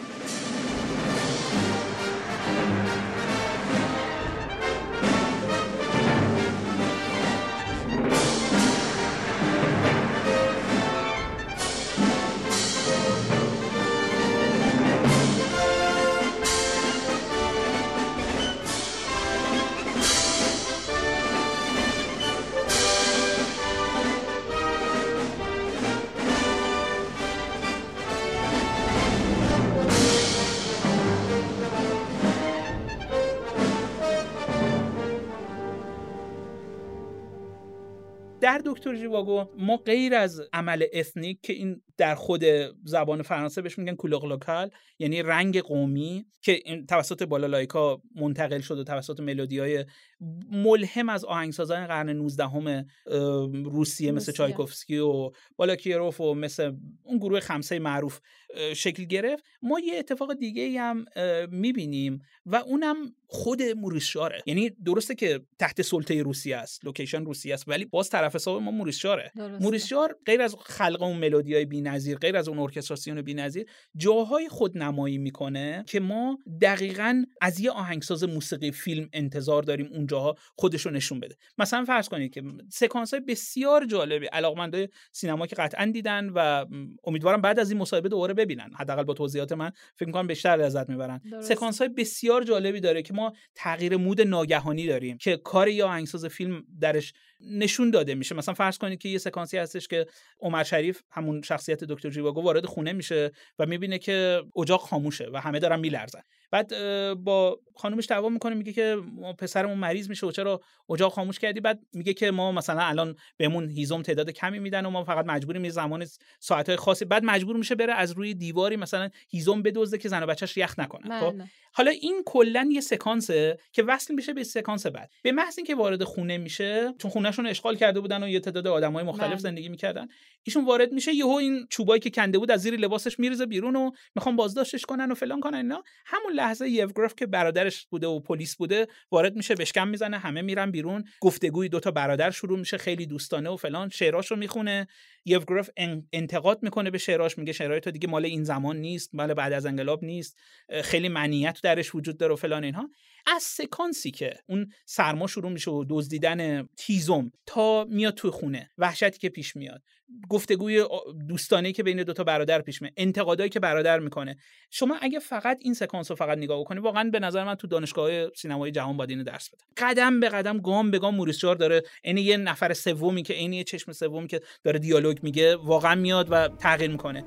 در دکتر ژیواگو ما غیر از عمل اثنیک که این در خود زبان فرانسه بهش میگن کولور لوکال، یعنی رنگ قومی که توسط بالالایکا منتقل شد و توسط ملودی‌های ملهم از آهنگسازان قرن 19 روسیه مثل چایکوفسکی و بالاکیروف و مثل اون گروه خمسه معروف شکل گرفت. ما یه اتفاق دیگه‌ای هم می‌بینیم و اونم خود موریس شاره. یعنی درسته که تحت سلطه روسیه است، لوکیشن روسیه است، ولی باز طرف حساب ما موریس شاره. موریس شار غیر از خلق اون ملودی‌های بی‌نظیر، غیر از اون ارکستراسیون بی‌نظیر، جاهای خودنمایی میکنه که ما دقیقاً از یه آهنگساز موسیقی فیلم انتظار داریم اونجاها خودشو نشون بده. مثلا فرض کنید که سکانس‌های بسیار جالبی علاقمندای سینما که قطعاً دیدن و امیدوارم بعد از این مصاحبه دوباره ببینن، حداقل با توضیحات من فکر می‌کنم بیشتر لذت میبرن. سکانس‌های بسیار جالبی داره که ما تغییر مود ناگهانی داریم که کار یا آهنگساز فیلم درش نشون داده میشه. مثلا فرض کنید که یه سکانسی هستش که عمر شریف همون شخصیت دکتر ژیواگو وارد خونه میشه و میبینه که اجاق خاموشه و همه دارن میلرزن. بعد با خانومش دعوا میکنه، میگه که پسرمون مریض میشه و چرا اجاق خاموش کردی؟ بعد میگه که ما مثلا الان بهمون هیزم تعداد کمی میدن و ما فقط مجبوریم یه زمان ساعت‌های خاصی، بعد مجبور میشه بره از روی دیواری مثلا هیزم بدزده که زن و بچه‌ش یخ نکنن. خب حالا این کلا یه سکانسه که وصل میشه به سکانس بعد. به محض اینکه وارد خونه میشه، چون خونهشون اشغال کرده بودن و یه تعداد آدمای مختلف زندگی میکردن، ایشون وارد میشه، یهو این چوبایی که کنده بود از زیر لباسش میریزه بیرون و میخوان بازداشتش کنن و فلان کنن اینا. همون لحظه یوگراف که برادرش بوده و پلیس بوده وارد میشه، بشکم میزنه، همه میرن بیرون، گفتگوی دوتا برادر شروع میشه خیلی دوستانه و فلان، شعراشو میخونه. یوگراف انتقاد میکنه به شعراش، میگه شعرهای تو دیگه مال این زمان نیست، مال بعد از انقلاب نیست، خیلی معنیت درش وجود داره و فلان اینها. از سکانسی که اون سرما شروع میشه و دزدیدن تیزم تا میاد تو خونه، وحشتی که پیش میاد، گفتگوی دوستانه‌ای که بین دوتا برادر پیش میاد، انتقادایی که برادر میکنه، شما اگه فقط این سکانس رو فقط نگاه کنید، واقعا به نظر من تو دانشگاه سینمای جهان باید اینو درس بدن. قدم به قدم، گام به گام موریس جار داره، یعنی یه نفر سومی که یه چشم سومی که داره دیالوگ میگه واقعا میاد و تغییر میکنه.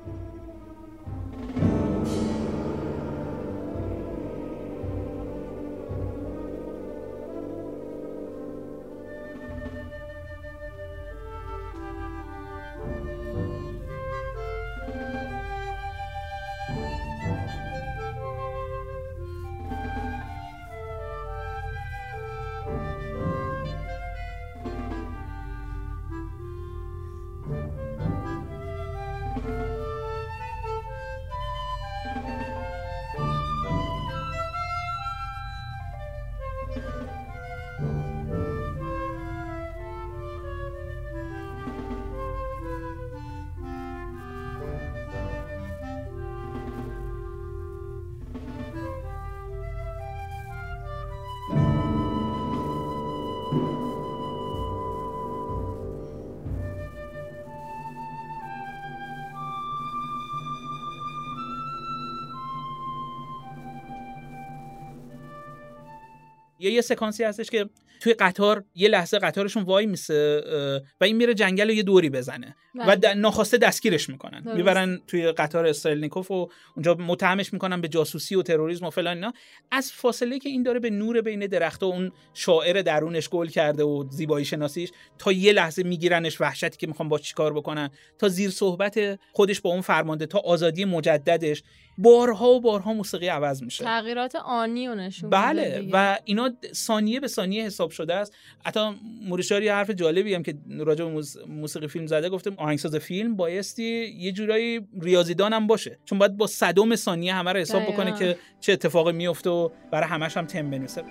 یه سکانسی هستش که توی قطار یه لحظه قطارشون وای میسه و این میره جنگل و یه دوری بزنه و ناخواسته دستگیرش میکنن، میبرن توی قطار استرلنیکوف و اونجا متهمش میکنن به جاسوسی و تروریسم و فلان اینا. از فاصله که این داره به نور بین درخت و اون شاعر درونش گل کرده و زیبایی شناسیش، تا یه لحظه میگیرنش، وحشتی که میخوان باش چیکار بکنن، تا زیر صحبت خودش با اون فرمانده، تا آزادی مجددش، بارها و بارها موسیقی عوض میشه، تغییرات آنی و نشون بله و اینا ثانیه به ثانیه حساب شده است. حتی موریشاری حرف جالبی هم که راجع به موسیقی فیلم زده، گفته آهنگساز فیلم بایستی یه جورایی ریاضیدان هم باشه، چون باید با صدم ثانیه همه رو حساب بکنه که چه اتفاقی میفته و برای همش هم تم بنویسه.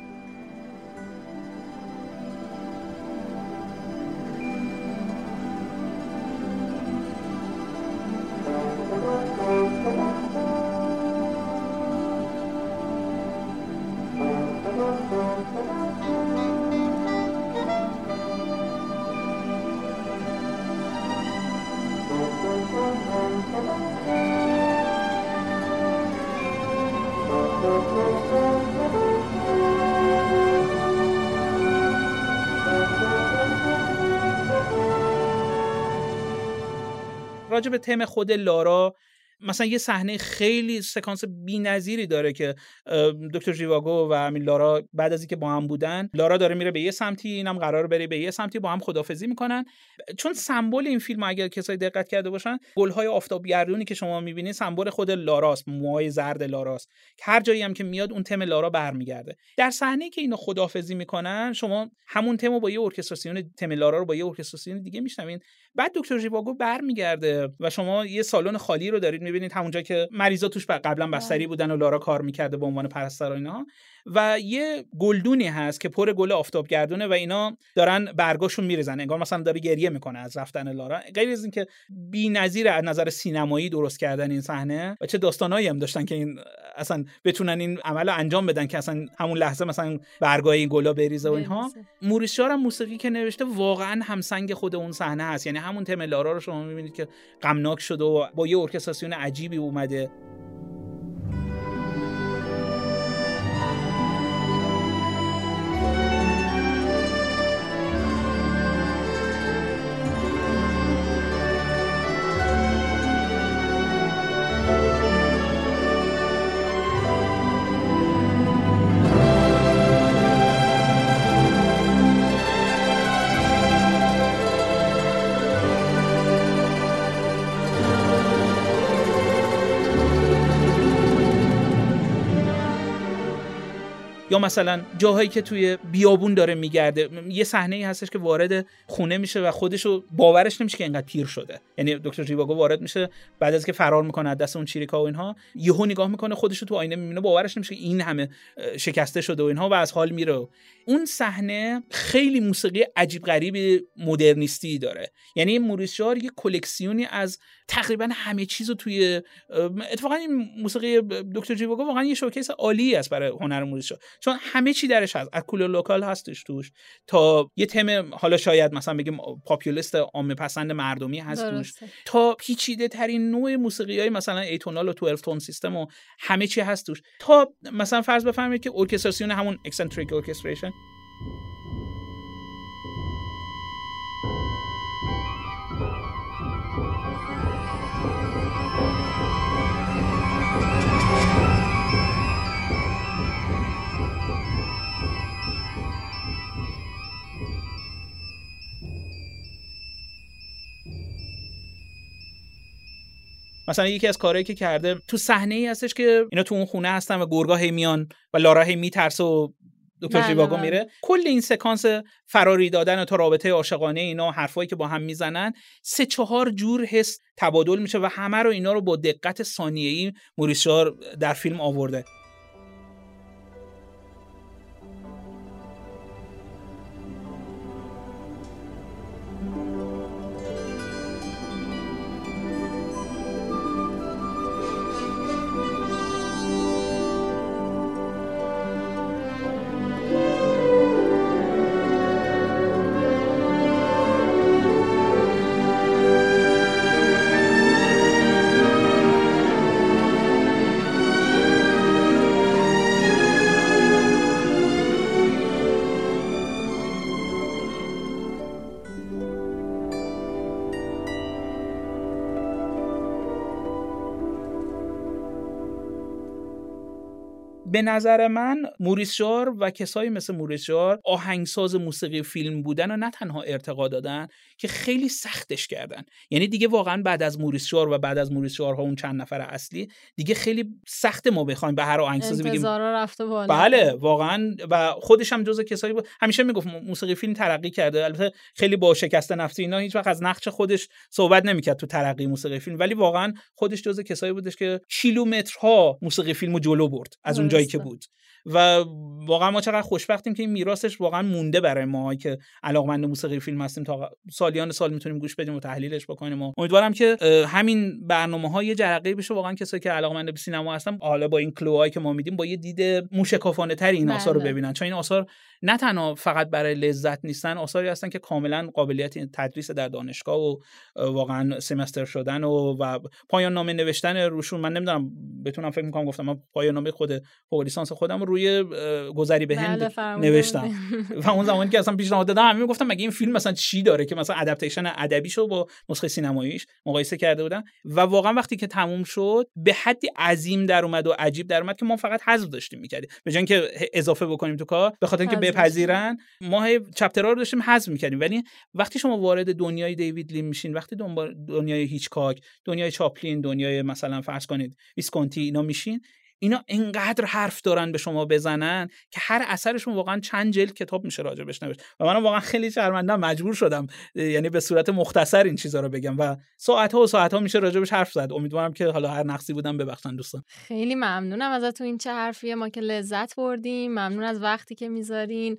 راجع به تم خود لارا، مثلا یه صحنه خیلی سکانس بی‌نظیری داره که دکتر ژیواگو و همین لارا بعد از اینکه با هم بودن، لارا داره میره به یه سمتی، اینم قراره بره به یه سمتی، با هم خدافظی میکنن. چون سمبل این فیلم اگر کسایی دقت کرده باشن، گل‌های آفتابگردونی که شما میبینید سمبل خود لاراست، موهای زرد لاراست، هر جایی هم که میاد اون تم لارا برمیگرده. در صحنه‌ای که اینو خدافظی میکنن، شما همون تمو با یه ارکستراسیون، تم لارا رو با یه ارکستراسیون دیگه میشنوین. بعد دکتر ژیواگو برمیگرده و شما یه سالن خالی رو دارید میبینید، همونجا که مریضا توش قبلا بستری بودن و لارا کار میکرده به عنوان پرستار و اینا، و یه گلدونی هست که پر گل آفتابگردونه و اینا دارن برگاشون میریزن، انگار مثلا داره گریه میکنه از رفتن لارا. غیر از این که بی‌نظیر از نظر سینمایی درست کردن این صحنه و چه داستانایی هم داشتن که این اصلا بتونن این عملو انجام بدن که اصلا همون لحظه مثلا برگای این گلا بریزه و اینها. موریس جار هم موسیقی که نوشته واقعا همسنگ خود اون صحنه هست، یعنی همون تم لارا رو شما میبینید که غمناک شده و با یه ارکستراسیون عجیبی اومده. یا مثلا جاهایی که توی بیابون داره میگرده. یه صحنه‌ای هستش که وارد خونه میشه و خودشو باورش نمیشه که اینقدر پیر شده. یعنی دکتر ژیواگو وارد میشه بعد از که فرار میکنه از دست اون چیریکا و اینها، یهو نگاه میکنه خودشو تو آینه میبینه، باورش نمیشه که این همه شکسته شده و اینها و از حال میره. اون صحنه خیلی موسیقی عجیب غریب مدرنیستی داره. یعنی موریس ژار یه کلکسیونی از تقریبا همه چیزو توی اتفاقا این موسیقی دکتر ژیواگو واقعا یه شوکیس عالی است برای هنر موریس ژار، چون همه چی درش هست. از کولر لوکال هستش توش تا یه تم حالا شاید مثلا بگیم پاپولیست عامه پسند مردمی هست توش، تا پیچیده ترین نوع موسیقیای مثلا ایتونال و 12 تون سیستم و همه چی هست توش، تا مثلا فرض بفرمایید که ارکستراسیون همون اکسنتریک ارکستریشن. مثلا یکی از کارهایی که کرده تو صحنه‌ای هستش که اینا تو اون خونه هستن و گرگا هی میان و لارا هی میترسه و دکتر ژیواگو میره. کل این سکانس فراری دادن تا رابطه عاشقانه اینا، حرفایی که با هم میزنن، 3-4 جور حس تبادل میشه و همه رو اینا رو با دقت ثانیه‌ای موریس ژار در فیلم آورده. به نظر من موریس ژار و کسایی مثل موریس ژار آهنگساز موسیقی فیلم بودن و نه تنها ارتقا دادن که خیلی سختش کردن. یعنی دیگه واقعا بعد از موریس ژار و بعد از موریس ژارها اون چند نفر اصلی دیگه خیلی سخت ما بخوایم به هر آهنگسازی بگیم انتظارا رفته بالا. بله واقعا، و خودش هم جزو کسایی بود همیشه میگفت موسیقی فیلم ترقی کرده. البته خیلی با شکست نفسی اینا هیچ وقت از نقش خودش صحبت نمیکرد تو ترقی موسیقی فیلم، ولی واقعا خودش جزو کسایی بودش که کیلومترها موسیقی فیلمو جلو برد از اون جایی که بود. و واقعا ما چقدر خوشبختیم که این میراثش واقعا مونده برای ما که علاقمند موسیقی فیلم هستیم، تا سالیان سال میتونیم گوش بدیم و تحلیلش بکنیم. امیدوارم که همین برنامه‌ها یه جرقه‌ای بشه واقعا کسایی که علاقمند به سینما هستن، حالا با این کلوهایی که ما میدیم، با یه دید موشکافانه تر این آثار رو ببینن، چون این آثار نه تنها فقط برای لذت نیستن، آثاری هستن که کاملا قابلیت تدریس در دانشگاه و واقعا سمستر شدن و پایان نامه نوشتن روشون. من نمیدونم بتونم فکر می‌کنم گفتم من پایان نامه خود فوق لیسانس خودم روی گذری به هند نوشتم و اون زمانی که اصلا پیشنهاد دادم همین گفتم مگه این فیلم مثلا چی داره که مثلا ادپتیشن ادبیشو با نسخه سینماییش مقایسه کرده بودم. و واقعا وقتی که تموم شد به حدی عظیم در اومد و عجیب در اومد که ما فقط حذف داشتیم می‌کردیم به جای اینکه اضافه بکنیم تو کار، به خاطر اینکه بپذیرن ما چپترها رو داشتیم حذف می‌کردیم. ولی وقتی شما وارد دنیای دیوید لین میشین، وقتی دنیای هیچکاک، دنیای چاپلین، دنیای مثلا فرض کنید ویسکونتی اینا میشین، اینا انقدر حرف دارن به شما بزنن که هر اثرشون واقعا چند جلد کتاب میشه راجبش نوشت. و منم واقعا خیلی شرمنده‌ام، مجبور شدم یعنی به صورت مختصر این چیزا رو بگم و ساعت‌ها و ساعت‌ها میشه راجبش حرف زد. امیدوارم که حالا هر نقصی بودم ببخشن دوستان. خیلی ممنونم ازتون، این چه حرفیه، ما که لذت بردیم. ممنون از وقتی که میذارین،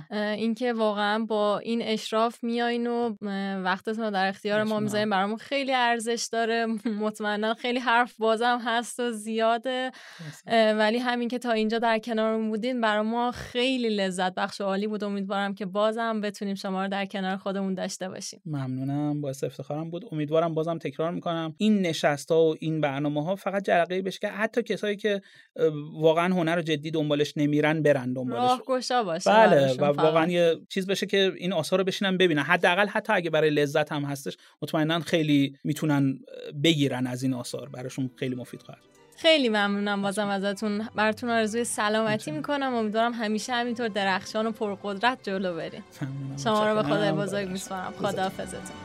اینکه واقعا با این اشراف میایین و وقتتون رو در اختیار ما میذارین، برامون خیلی ارزش داره. مطمئنا خیلی حرف بازم هست و زیاده، ولی همین که تا اینجا در کنارمون بودین برای ما خیلی لذت بخش و عالی بود. امیدوارم که بازم بتونیم شما رو در کنار خودمون داشته باشیم. ممنونم، باعث افتخارم بود. امیدوارم بازم تکرار میکنم این نشست‌ها و این برنامه‌ها فقط جرقه‌ای بشه که حتی کسایی که واقعا هنر رو جدی دنبالش نمیرن برن دنبالش، راهگشا باشه. بله، و واقعا یه چیز بشه که این آثار رو بشینن ببینن، حداقل حتی اگه برای لذت هم هستش مطمئنا خیلی میتونن بگیرن از این آثار، براشون خیلی مفید خواهد. خیلی ممنونم بازم ازتون، براتون آرزوی سلامتی میکنم. امیدوارم همیشه همینطور درخشان و پرقدرت جلو برین. شما رو به خدای بزرگ میسپارم. خداحافظتون.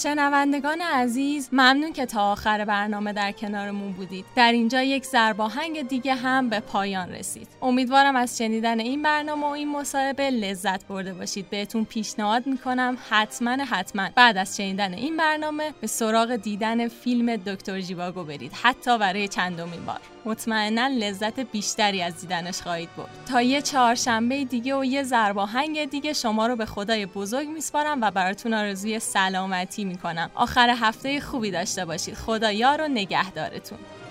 شنوندگان عزیز، ممنون که تا آخر برنامه در کنارمون بودید. در اینجا یک ضرباهنگ دیگه هم به پایان رسید. امیدوارم از شنیدن این برنامه و این مصاحبه لذت برده باشید. بهتون پیشنهاد میکنم حتما بعد از شنیدن این برنامه به سراغ دیدن فیلم دکتر ژیواگو برید، حتی برای چندمین بار. مطمئنا لذت بیشتری از دیدنش خواهید برد. تا یه چهارشنبه دیگه و یه ضرباهنگ دیگه شما رو به خدای بزرگ میسپارم و براتون آرزوی سلامتی میکنم. آخر هفته خوبی داشته باشید. خدا یار و نگهدارتون.